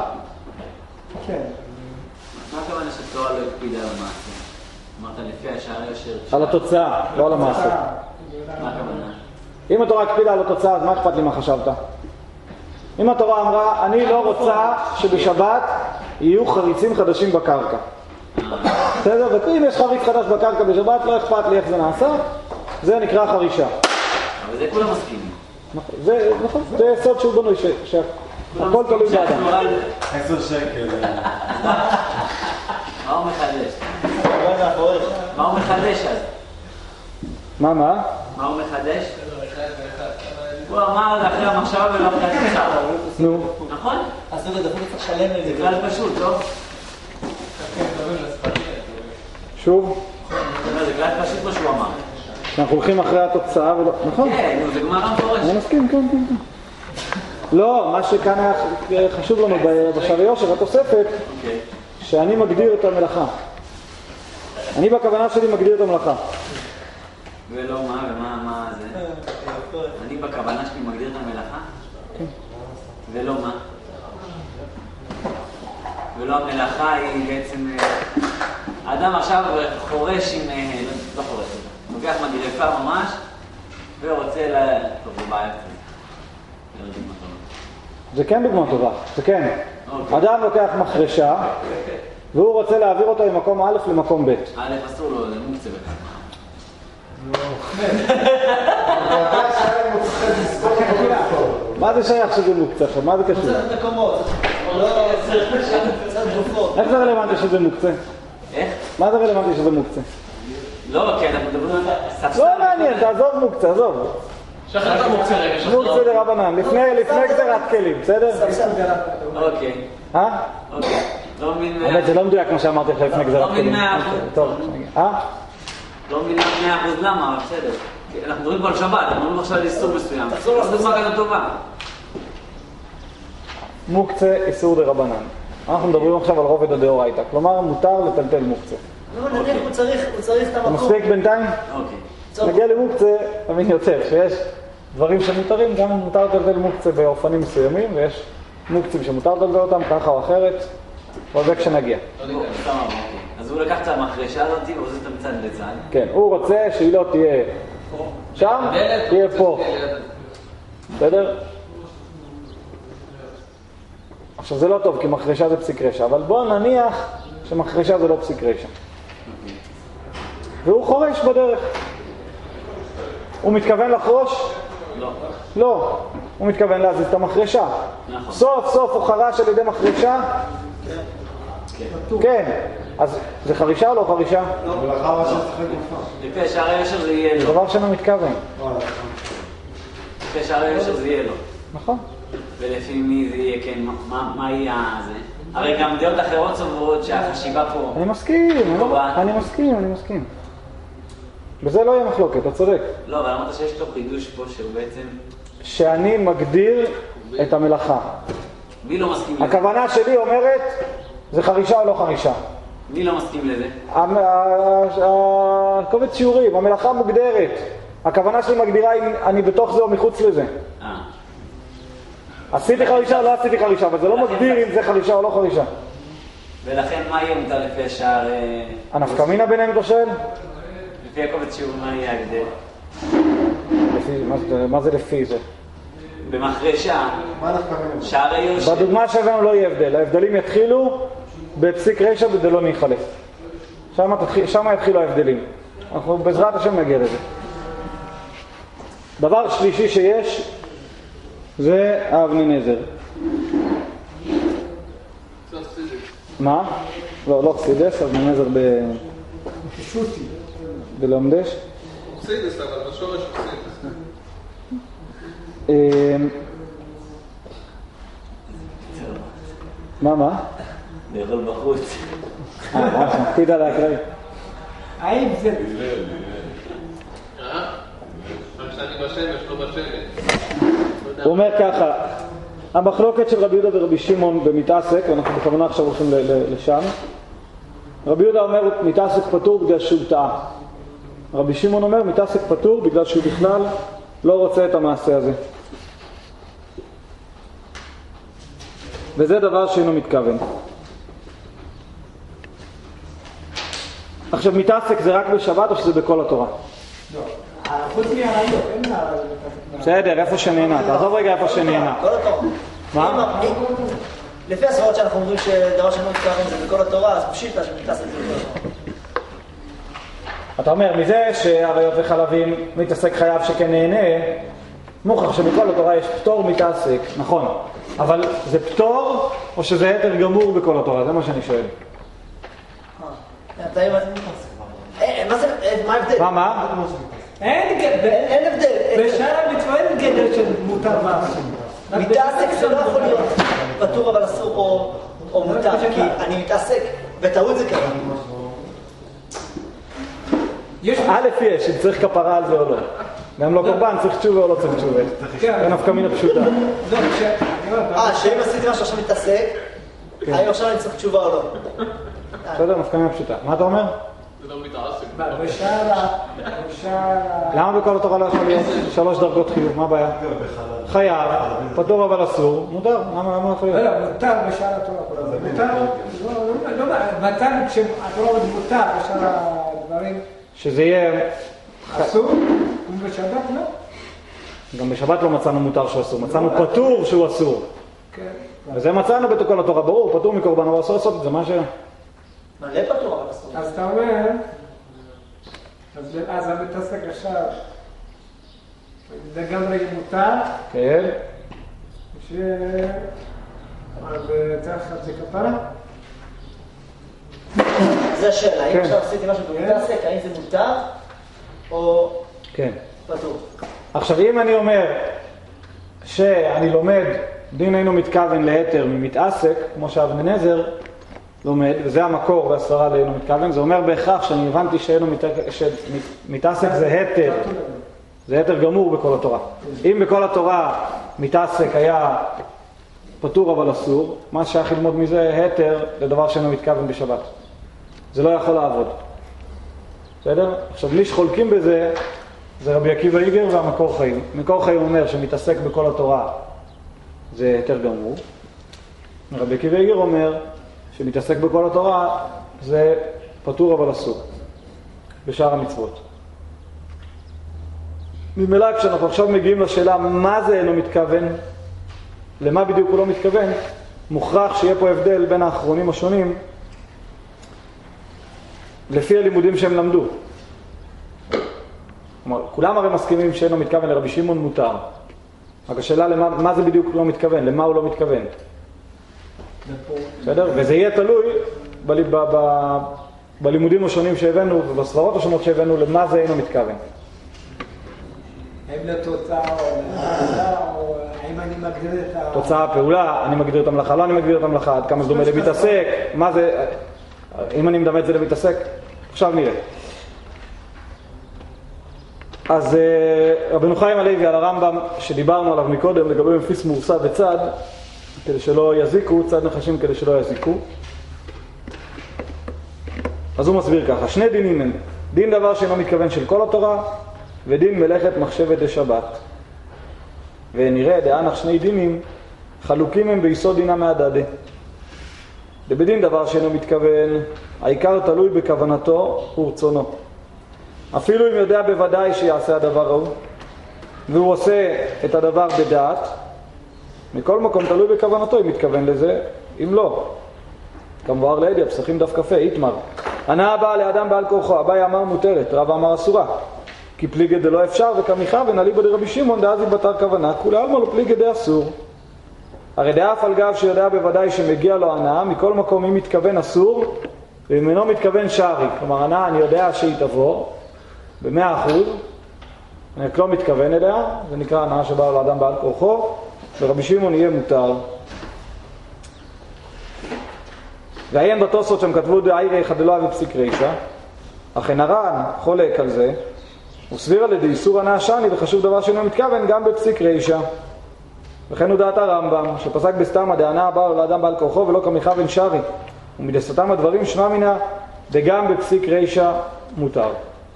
G: מה הכוונה שתורה לא הקפידה על המעשה? אמרת לפי השער ישר...
A: על התוצאה, לא על המעשה.
G: מה הכוונה?
A: אם התורה הקפידה על התוצאה, אז מה אכפת לי מה חשבת? אם התורה אמרה, אני לא רוצה שבשבת יהיו חריצים חדשים בקרקע. בסדר? ואם יש חריץ חדש בקרקע בשבת, לא אכפת לי איך זה נעשה, זה נקרא חרישה.
G: אבל זה כולם מסכימים.
A: נכון, זה יסוד שהוא בנוי, שהכל תלוי באדם.
B: 10 שקל.
G: מה הוא מחדש? מה הוא מחדש אז?
A: מה?
G: מה הוא מחדש? הוא אמר אחרי המחשבה ולא אחרי המחשבה.
A: נו.
G: נכון?
D: אז זה דפוק צריך לשלם לזה.
G: זה כלל פשוט, טוב?
A: שוב?
G: זה כלל פשוט מה שהוא אמר.
A: אנחנו הולכים אחרי התוצאה ולא... נכון?
G: כן, זה גמרא מפורש.
A: אני מסכים, כן. לא, מה שכאן היה חשוב לנו בשער יושר, התוספת, שאני מגדיר את המלאכה. אני בכוונה שלי מגדיר את המלאכה.
G: ולא מה זה? אני בכוונה שלי מגדיר את המלאכה?
A: כן.
G: ולא מה? ולא המלאכה היא בעצם... האדם עכשיו חורש עם... לא חורש, לוקח מגרפה ממש ורוצה טוב, זה בעיה קצת.
A: זה כן דוגמה טובה, זה כן. אדם לוקח מחרשה והוא רוצה להעביר אותה ממקום א' למקום ב'.
G: א' אסור לו, זה מוקצה בכלל.
A: מה זה שייך שזה מוקצה עכשיו? מה זה קשור?
D: זה מקומות. לא, זה גופות.
A: איך זה רלוונטי שזה מוקצה?
G: איך?
A: מה זה רלוונטי שזה מוקצה?
G: לא, כי אנחנו מדברים על ספסל.
A: לא מעניין, תעזוב מוקצה, עזוב.
F: שחרר את המוקצה רגע, שחרר.
A: מוקצה דרבנן, לפני גזירת כלים, בסדר?
G: אוקיי. אוקיי. לא מבין...
A: האמת, זה לא מדויק כמו שאמרתי לך לפני גזירת כלים.
G: לא מבין 100%.
A: טוב,
G: לא מבין 100% למה, אבל בסדר. אנחנו מדברים פה על שבת, אנחנו מדברים עכשיו על איסור מסוים. זו דוגמה כזאת טובה.
A: מוקצה איסור דרבנן. אנחנו מדברים עכשיו על רובד הדאורייתא, כלומר מותר לטלטל מוקצה.
D: לא, נניח הוא צריך את המקום.
A: מספיק בינתיים?
G: אוקיי.
A: נגיע למוקצה, תבין יותר, שיש דברים שמותרים, גם מותר לטלטל מוקצה באופנים מסוימים, ויש מוקצים שמותר לטלטל אותם ככה או אחרת, וזה כשנגיע.
G: אז הוא לקח את המחרשה הזאת ועושה את המצד לצד.
A: כן, הוא רוצה שהיא לא תהיה שם, תהיה פה. בסדר? עכשיו זה לא טוב, כי מחרשה זה פסיק רשע, אבל בואו נניח שמחרשה זה לא פסיק רשע. והוא חורש בדרך. הוא מתכוון לחרוש?
G: לא.
A: לא. הוא מתכוון להזיז את המחרשה.
G: נכון.
A: סוף סוף הוא חרש על ידי מחרשה? כן. אז זה חרישה או לא חרישה?
B: לא. ולאחר מה שצריך גופה.
G: לפי שער הישר זה יהיה
A: זה
G: לו.
A: דבר שאינו מתכוון.
G: לפי שער הישר זה יהיה לו.
A: נכון.
G: ולפי מי זה יהיה, כן, מה יהיה זה? הרי גם דעות אחרות סוברות שהחשיבה פה...
A: אני מסכים. בזה לא יהיה מחלוקת, אתה צודק.
G: לא, אבל אמרת שיש לו חידוש פה שהוא בעצם...
A: שאני מגדיר את המלאכה.
G: מי לא מסכים לזה?
A: הכוונה שלי אומרת, זה חרישה או לא חרישה.
G: מי לא מסכים לזה?
A: הקובץ שיעורים, המלאכה מוגדרת. הכוונה שלי מגדירה אם אני בתוך זה או מחוץ לזה. עשיתי חרישה או לא עשיתי חרישה, אבל זה לא מגדיר אם זה חרישה או לא חרישה.
G: ולכן מה יהיה מותר לפי השער...
A: הנפקא מינה ביניהם אתה שואל?
G: לפי הקובץ שיעורים מה יהיה ההגדל?
A: מה זה לפי זה?
G: במחרשה, שער היושר.
A: בדוגמה שלנו לא יהיה הבדל, ההבדלים יתחילו בפסיק רשע בדלא ניחלף. שם יתחילו ההבדלים. אנחנו בעזרת השם נגיע לזה. דבר שלישי שיש זה האבני נזר. מה? לא חסידס, אבני נזר בלומדש.
C: חסידס, אבל בשורש חסידס.
A: מה?
G: לאכול בחוץ.
A: שמקפיד על ההקראי.
E: האם זה...
C: שאני בשמש, לא בשמש.
A: הוא אומר ככה, המחלוקת של רבי יהודה ורבי שמעון במתעסק, ואנחנו בכוונה עכשיו הולכים לשם. רבי יהודה אומר מתעסק פטור בגלל שהוא טעה. רבי שמעון אומר מתעסק פטור בגלל שהוא בכלל לא רוצה את המעשה הזה. וזה דבר שאינו מתכוון. עכשיו מתעסק זה רק בשבת או שזה בכל התורה?
E: לא. חוץ מהרעיון, אין לה...
A: בסדר, איפה שנהנה. תעזוב רגע איפה שנהנה.
D: כל התורה.
A: מה?
D: לפי הסברות שאנחנו אומרים שדבר שאינו מתכוון זה בכל התורה, אז פשיטה שמתעסק בכל התורה.
A: אתה אומר, מזה שהריות וחלבים מתעסק חייב שכן נהנה, מוכח שבכל התורה יש פטור מתעסק, נכון. אבל זה פטור או שזה היתר גמור בכל התורה? זה מה שאני שואל.
D: מה ההבדל?
A: מה?
D: אין הבדל.
E: בשאר המצווה אין גדר של מותר מעשים.
D: מתעסק זה לא יכול להיות פטור אבל אסור או מותר, כי אני מתעסק, בטעות זה קרה.
A: א' יש, אם צריך כפרה על זה או לא. גם לא קורבן, צריך תשובה או לא צריך תשובה. אין נפקא מינה פשוטה.
D: שאם עשיתי משהו עכשיו מתעסק, האם עכשיו אני צריך תשובה או לא?
A: בסדר, נפקא מינה פשוטה. מה אתה אומר?
C: זה לא מתעסק.
A: למה בכל התורה לא יכול להיות 3 דרגות חיוב? מה הבעיה? חייב, פטור אבל אסור, מותר. למה יכול להיות?
E: לא, מותר בשאר התורה. מותר, מותר כשהתורה מותר בשאר הדברים.
A: שזה יהיה...
E: אסור? ובשבת לא?
A: גם בשבת לא מצאנו מותר שהוא אסור, מצאנו פטור שהוא אסור. וזה מצאנו בכל התורה, ברור, פטור מקורבן, אבל אסור לעשות את זה, מה השאלה?
D: מלא פטור אבל אסור.
E: אז אתה אומר, אז המתעסק עכשיו, לגמרי מותר,
A: כן.
E: ותחת זה כפרה?
D: זה השאלה, אם עכשיו עשיתי משהו במתעסק, האם זה מותר או פטור?
A: עכשיו, אם אני אומר שאני לומד דין אינו מתכוון להתר ממתעסק, כמו שאבן נזר לומד, וזה המקור והסברה לאינו מתכוון, זה אומר בהכרח שאני הבנתי שמתעסק זה התר, זה התר גמור בכל התורה. אם בכל התורה מתעסק היה פטור אבל אסור, מה שייך ללמוד מזה התר לדבר שאינו מתכוון בשבת. זה לא יכול לעבוד. בסדר? עכשיו, מי שחולקים בזה זה רבי עקיבא איגר והמקור חיים. מקור חיים אומר שמתעסק בכל התורה זה היתר גמור. רבי עקיבא איגר אומר שמתעסק בכל התורה זה פטור אבל אסור בשאר המצוות. ממילא כשאנחנו עכשיו מגיעים לשאלה מה זה אינו מתכוון, למה בדיוק הוא לא מתכוון, מוכרח שיהיה פה הבדל בין האחרונים השונים לפי הלימודים שהם למדו. כלומר, כולם הרי מסכימים שאינו מתכוון לרבי שמעון מותר. רק השאלה מה זה בדיוק לא מתכוון, למה הוא לא מתכוון. בסדר? וזה יהיה תלוי בלימודים השונים שהבאנו ובסברות השונות שהבאנו למה זה אינו מתכוון.
E: האם לתוצאה או לפעולה, או האם אני מגדיר את ה...
A: תוצאה, פעולה, אני מגדיר את המלאכה, לא אני מגדיר את המלאכה, עד כמה זה דומה למתעסק, מה זה, אם אני מדמה את זה למתעסק, עכשיו נראה. אז רבנו חיים הלוי על הרמב"ם שדיברנו עליו מקודם לגבי מפיס מורסה וצד, כדי שלא יזיקו, צד נחשים כדי שלא יזיקו. אז הוא מסביר ככה, שני דינים הם, דין דבר שאינו מתכוון של כל התורה, ודין מלאכת מחשבת דשבת. ונראה דאנך שני דינים חלוקים הם ביסוד דינם מהדדה. דבדין דבר שאינו מתכוון, העיקר תלוי בכוונתו ורצונו. אפילו אם יודע בוודאי שיעשה הדבר ההוא, והוא עושה את הדבר בדעת, מכל מקום תלוי בכוונתו אם מתכוון לזה, אם לא. כמובן לידי, הפסחים דף קפה, איתמר. הנאה הבאה לאדם בעל כורחו, אביי אמר מותרת, רב אמר אסורה. כי פליגי דלא אפשר וכמיכה ונליבא דרבי שמעון דאז יבטר כוונה, כולי עלמא לו פליגי דאסור. הרי דאף על גב שיודע בוודאי שמגיע לו הנאה, מכל מקום אם מתכוון אסור, ואם אינו מתכוון שערי. כלומר, הנאה אני יודע שהיא תבוא, ב100%, אני לא מתכוון אליה, זה נקרא הנאה שבאה לאדם בעל כורחו, ורבי שמעון יהיה מותר. ועיין בתוספות שהם כתבו דאירי אחד דלא אבי פסיק רישא, אכן הר"ן חולק על זה, הוא סביר על ידי איסור הנאה שני, וחשוב דבר שאינו מתכוון גם בפסיק רישא. וכן הוא דעת הרמב"ם, שפסק בסתמא דהנאה באה לאדם בעל כורחו ולא כמיכה בן שרי, ומדסתם הדברים שמע מינה וגם בפסיק רישא מותר.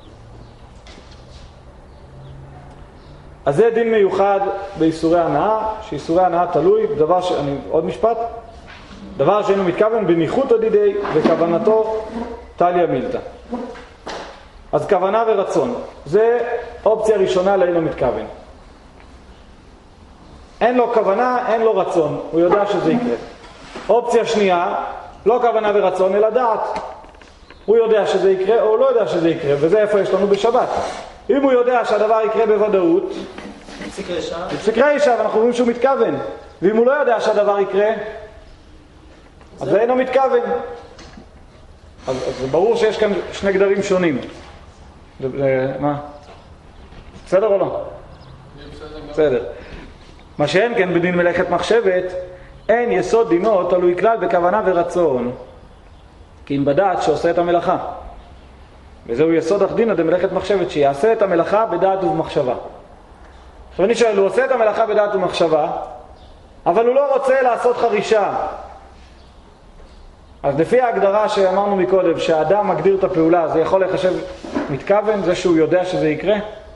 A: אז זה דין מיוחד באיסורי הנאה, שאיסורי הנאה תלוי בדבר עוד משפט, דבר שאינו מתכוון בניחותא דידי וכוונתו תליא מילתא. אז כוונה ורצון, זה אופציה ראשונה לאינו מתכוון. אין לו כוונה, אין לו רצון, הוא יודע שזה יקרה. אופציה שנייה, לא כוונה ורצון אלא דעת. הוא יודע שזה יקרה או לא יודע שזה יקרה, וזה איפה יש לנו בשבת. אם הוא יודע שהדבר יקרה בוודאות, פסיק רישא, ואנחנו רואים שהוא מתכוון. ואם הוא לא יודע שהדבר יקרה, אז זה אינו מתכוון. אז זה ברור שיש כאן שני גדרים שונים. מה? בסדר או לא? בסדר. מה שאין כן בדין מלאכת מחשבת, אין יסוד דינו תלוי כלל בכוונה ורצון. כי אם בדעת שעושה את המלאכה. וזהו יסוד דינא דמלאכת מחשבת, שיעשה את המלאכה בדעת ובמחשבה. עכשיו אני שואל, הוא עושה את המלאכה בדעת ובמחשבה, אבל הוא לא רוצה לעשות חרישה. אז לפי ההגדרה שאמרנו מקודם, שהאדם מגדיר את הפעולה, זה יכול לחשב מתכוון, זה שהוא יודע שזה יקרה?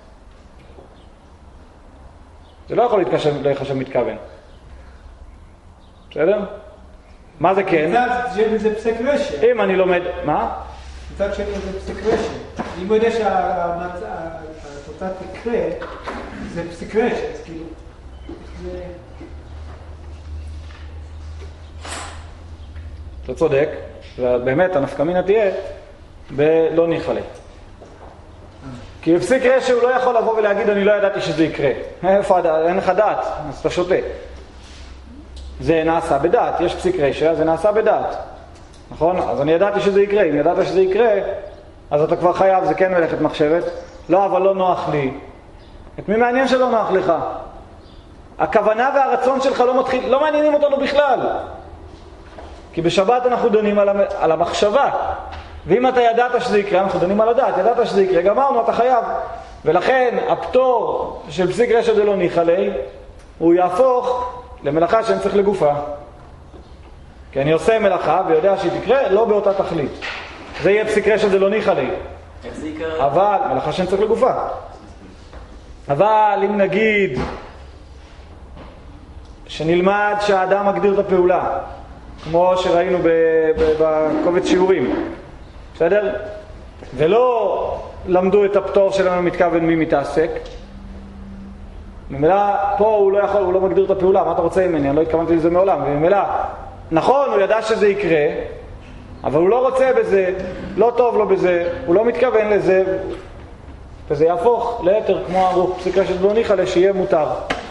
A: זה לא יכול לחשב מתכוון. בסדר? מה זה כן?
E: מצד שני זה פסק רשע.
A: אם אני לומד... מה?
E: מצד שני זה פסק רשע. אם הוא יודע שהתוצאה תקרה, זה פסק רשע. אז כאילו...
A: אתה צודק, ובאמת הנפקמינה תהיה בלא ניחלה. כי בפסיק רשע הוא לא יכול לבוא ולהגיד אני לא ידעתי שזה יקרה. אין לך דעת, אז אתה שותה. זה נעשה בדעת, יש פסיק רשע, זה נעשה בדעת. נכון? אז אני ידעתי שזה יקרה. אם ידעת שזה יקרה, אז אתה כבר חייב, זה כן מלאכת מחשבת. לא, אבל לא נוח לי. את מי מעניין שלא נוח לך? הכוונה והרצון שלך לא מעניינים אותנו בכלל. כי בשבת אנחנו דנים על המחשבה. ואם אתה ידעת שזה יקרה, אנחנו דנים על הדעת. ידעת שזה יקרה, גמרנו, אתה חייב. ולכן הפטור של פסיק רשע דלא ניחא ליה, הוא יהפוך למלאכה שאני צריך לגופה. כי אני עושה מלאכה ויודע שהיא תקרה, לא באותה תכלית. זה יהיה פסיק רשע דלא ניחא ליה.
G: איך זה יקרה?
A: אבל, מלאכה שאני צריך לגופה. אבל אם נגיד שנלמד שהאדם מגדיר את הפעולה, כמו שראינו בקובץ שיעורים, בסדר? ולא למדו את הפטור שלנו מתכוון מי מתעסק. ממילא פה הוא לא יכול, הוא לא מגדיר את הפעולה, מה אתה רוצה ממני? אני לא התכוונתי לזה מעולם. וממילא, נכון, הוא ידע שזה יקרה, אבל הוא לא רוצה בזה, לא טוב לו בזה, הוא לא מתכוון לזה, וזה יהפוך ליתר כמו ערוך פסיק רשע דלא ניחא ליה, שיהיה מותר.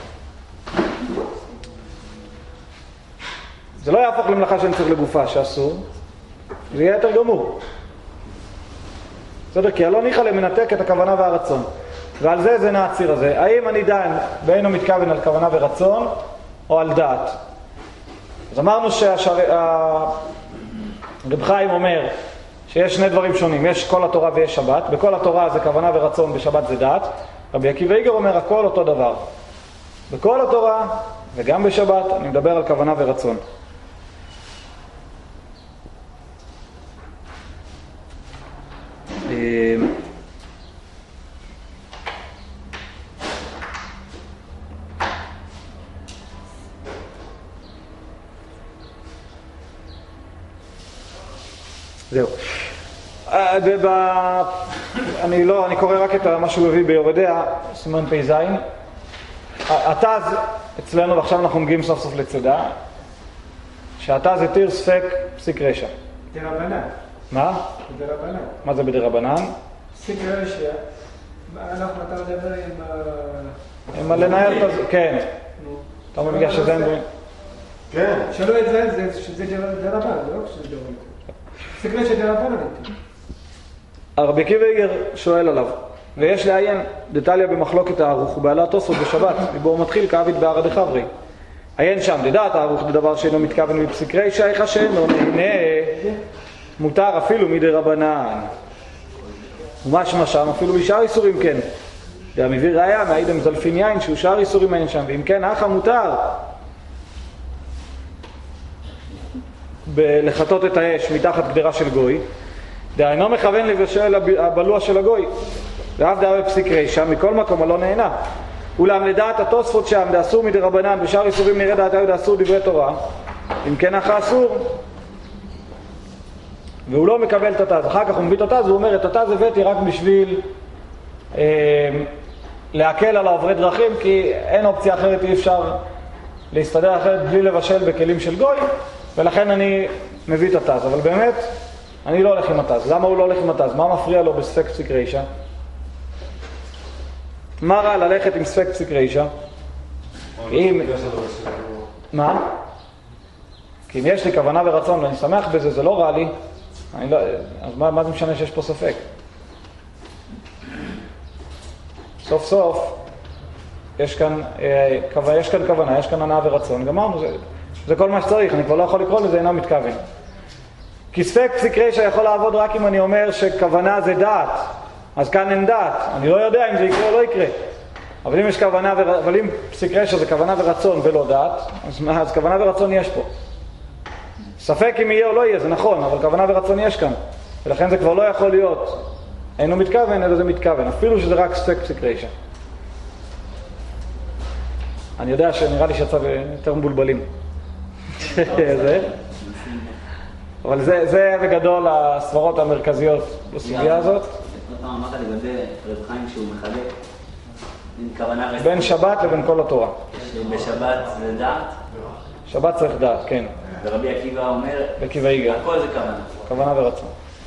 A: זה לא יהפוך למלאכה שאני צריך לגופה שאסור, זה יהיה יותר גמור. בסדר? כי הלא ניחא ליה מנתק את הכוונה והרצון. ועל זה נעציר הזה. האם אני דן ואינו מתכוון על כוונה ורצון או על דעת? אז אמרנו רב חיים אומר שיש שני דברים שונים. יש כל התורה ויש שבת. בכל התורה זה כוונה ורצון, בשבת זה דעת. רבי עקיבא איגר אומר הכל אותו דבר. בכל התורה וגם בשבת אני מדבר על כוונה ורצון. זהו. אני קורא רק את מה שהוא הביא ביורדיה, סימן פ"ז. התז אצלנו, ועכשיו אנחנו מגיעים סוף סוף לצדה, שהתז התיר ספק פסיק רשע.
E: דרבנן.
A: מה?
E: דרבנן.
A: מה זה בדרבנן?
E: פסיק רשע. אתה מדבר
A: עם לנהל את זה, כן. אתה אומר בגלל שזה אין דברים.
B: כן.
E: שלא את זה, שזה דרבנן, לא שזה דרבנן. פסיק רשע דרבנן.
A: רבי עקיבא איגר שואל עליו, ויש לעיין דתליה במחלוקת הערוך ובעלה תוספות בשבת, ובו מתחיל כאבית בערא דחברי. עיין שם, דדעת הערוך דדבר שאינו מתכוון בפסיק רשע, איך שאינו נהנה מותר אפילו מדרבנן. ומשמע שם אפילו בשאר איסורים כן. והמביא ראיה מהעיד מזלפין יין שהוא שאר איסורים אין שם, ואם כן אחא מותר לחטות את האש מתחת גדרה של גוי, דהיינו מכוון לבשל הבלוע של הגוי, ואף דעה בפסיק רשע מכל מקום הלא נהנה. אולם לדעת התוספות שם דאסור מדרבנן בשאר איסורים נראה דעתיו דאסור דברי תורה, אם כן אחא אסור, והוא לא מקבל את התז. אחר כך הוא מביא את התז, הוא אומר את התז הבאתי רק בשביל להקל על העוברי דרכים, כי אין אופציה אחרת, אי אפשר להסתדר אחרת בלי לבשל בכלים של גוי, ולכן אני מביא את התז. אבל באמת אני לא הולך עם התז. למה הוא לא הולך עם התז? מה מפריע לו בספק פסיק רשע? מה רע ללכת עם ספק פסיק רשע? מה? כי אם יש לי כוונה ורצון ואני שמח בזה, זה לא רע לי, אז מה זה משנה שיש פה ספק? סוף סוף יש כאן כוונה, יש כאן הנאה ורצון, גמרנו, זה כל מה שצריך, אני כבר לא יכול לקרוא לזה, אינו מתכוון. כי ספק פסיק רשע יכול לעבוד רק אם אני אומר שכוונה זה דעת, אז כאן אין דעת, אני לא יודע אם זה יקרה או לא יקרה. אבל אם יש כוונה, אבל אם פסיק רשע זה כוונה ורצון ולא דעת, אז כוונה ורצון יש פה. ספק אם יהיה או לא יהיה, זה נכון, אבל כוונה ורצון יש כאן. ולכן זה כבר לא יכול להיות אינו מתכוון, אלא זה מתכוון, אפילו שזה רק ספק פסיק רשע. אני יודע שנראה לי שיצא יותר מבולבלים. אבל זה בגדול הסברות המרכזיות בסוגיה הזאת.
G: אמרת לגבי רב חיים שהוא מחלק
A: בין שבת לבין כל התורה.
G: בשבת זה דעת?
A: שבת צריך דעת, כן.
G: ורבי עקיבא אומר,
A: עקיבא איגר.
G: הכל זה כוונה.
A: כוונה ורצון.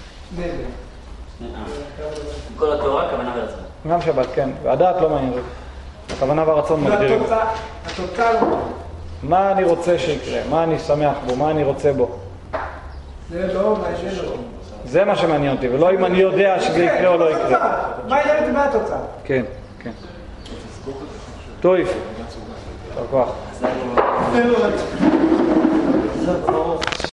G: כל התורה כוונה ורצון.
A: גם שבת, כן. והדעת לא מעניין. הכוונה והרצון מגדירים.
E: התוצאה לא.
A: מה אני רוצה שיקרה? מה אני שמח בו? מה אני רוצה בו?
E: זה לא מעניין אותי.
A: זה מה שמעניין אותי, ולא אם אני יודע שזה יקרה או לא יקרה.
E: מה העניין אותי מהתוצאה?
A: כן, כן. טוב. תודה כוח.
D: זה כבר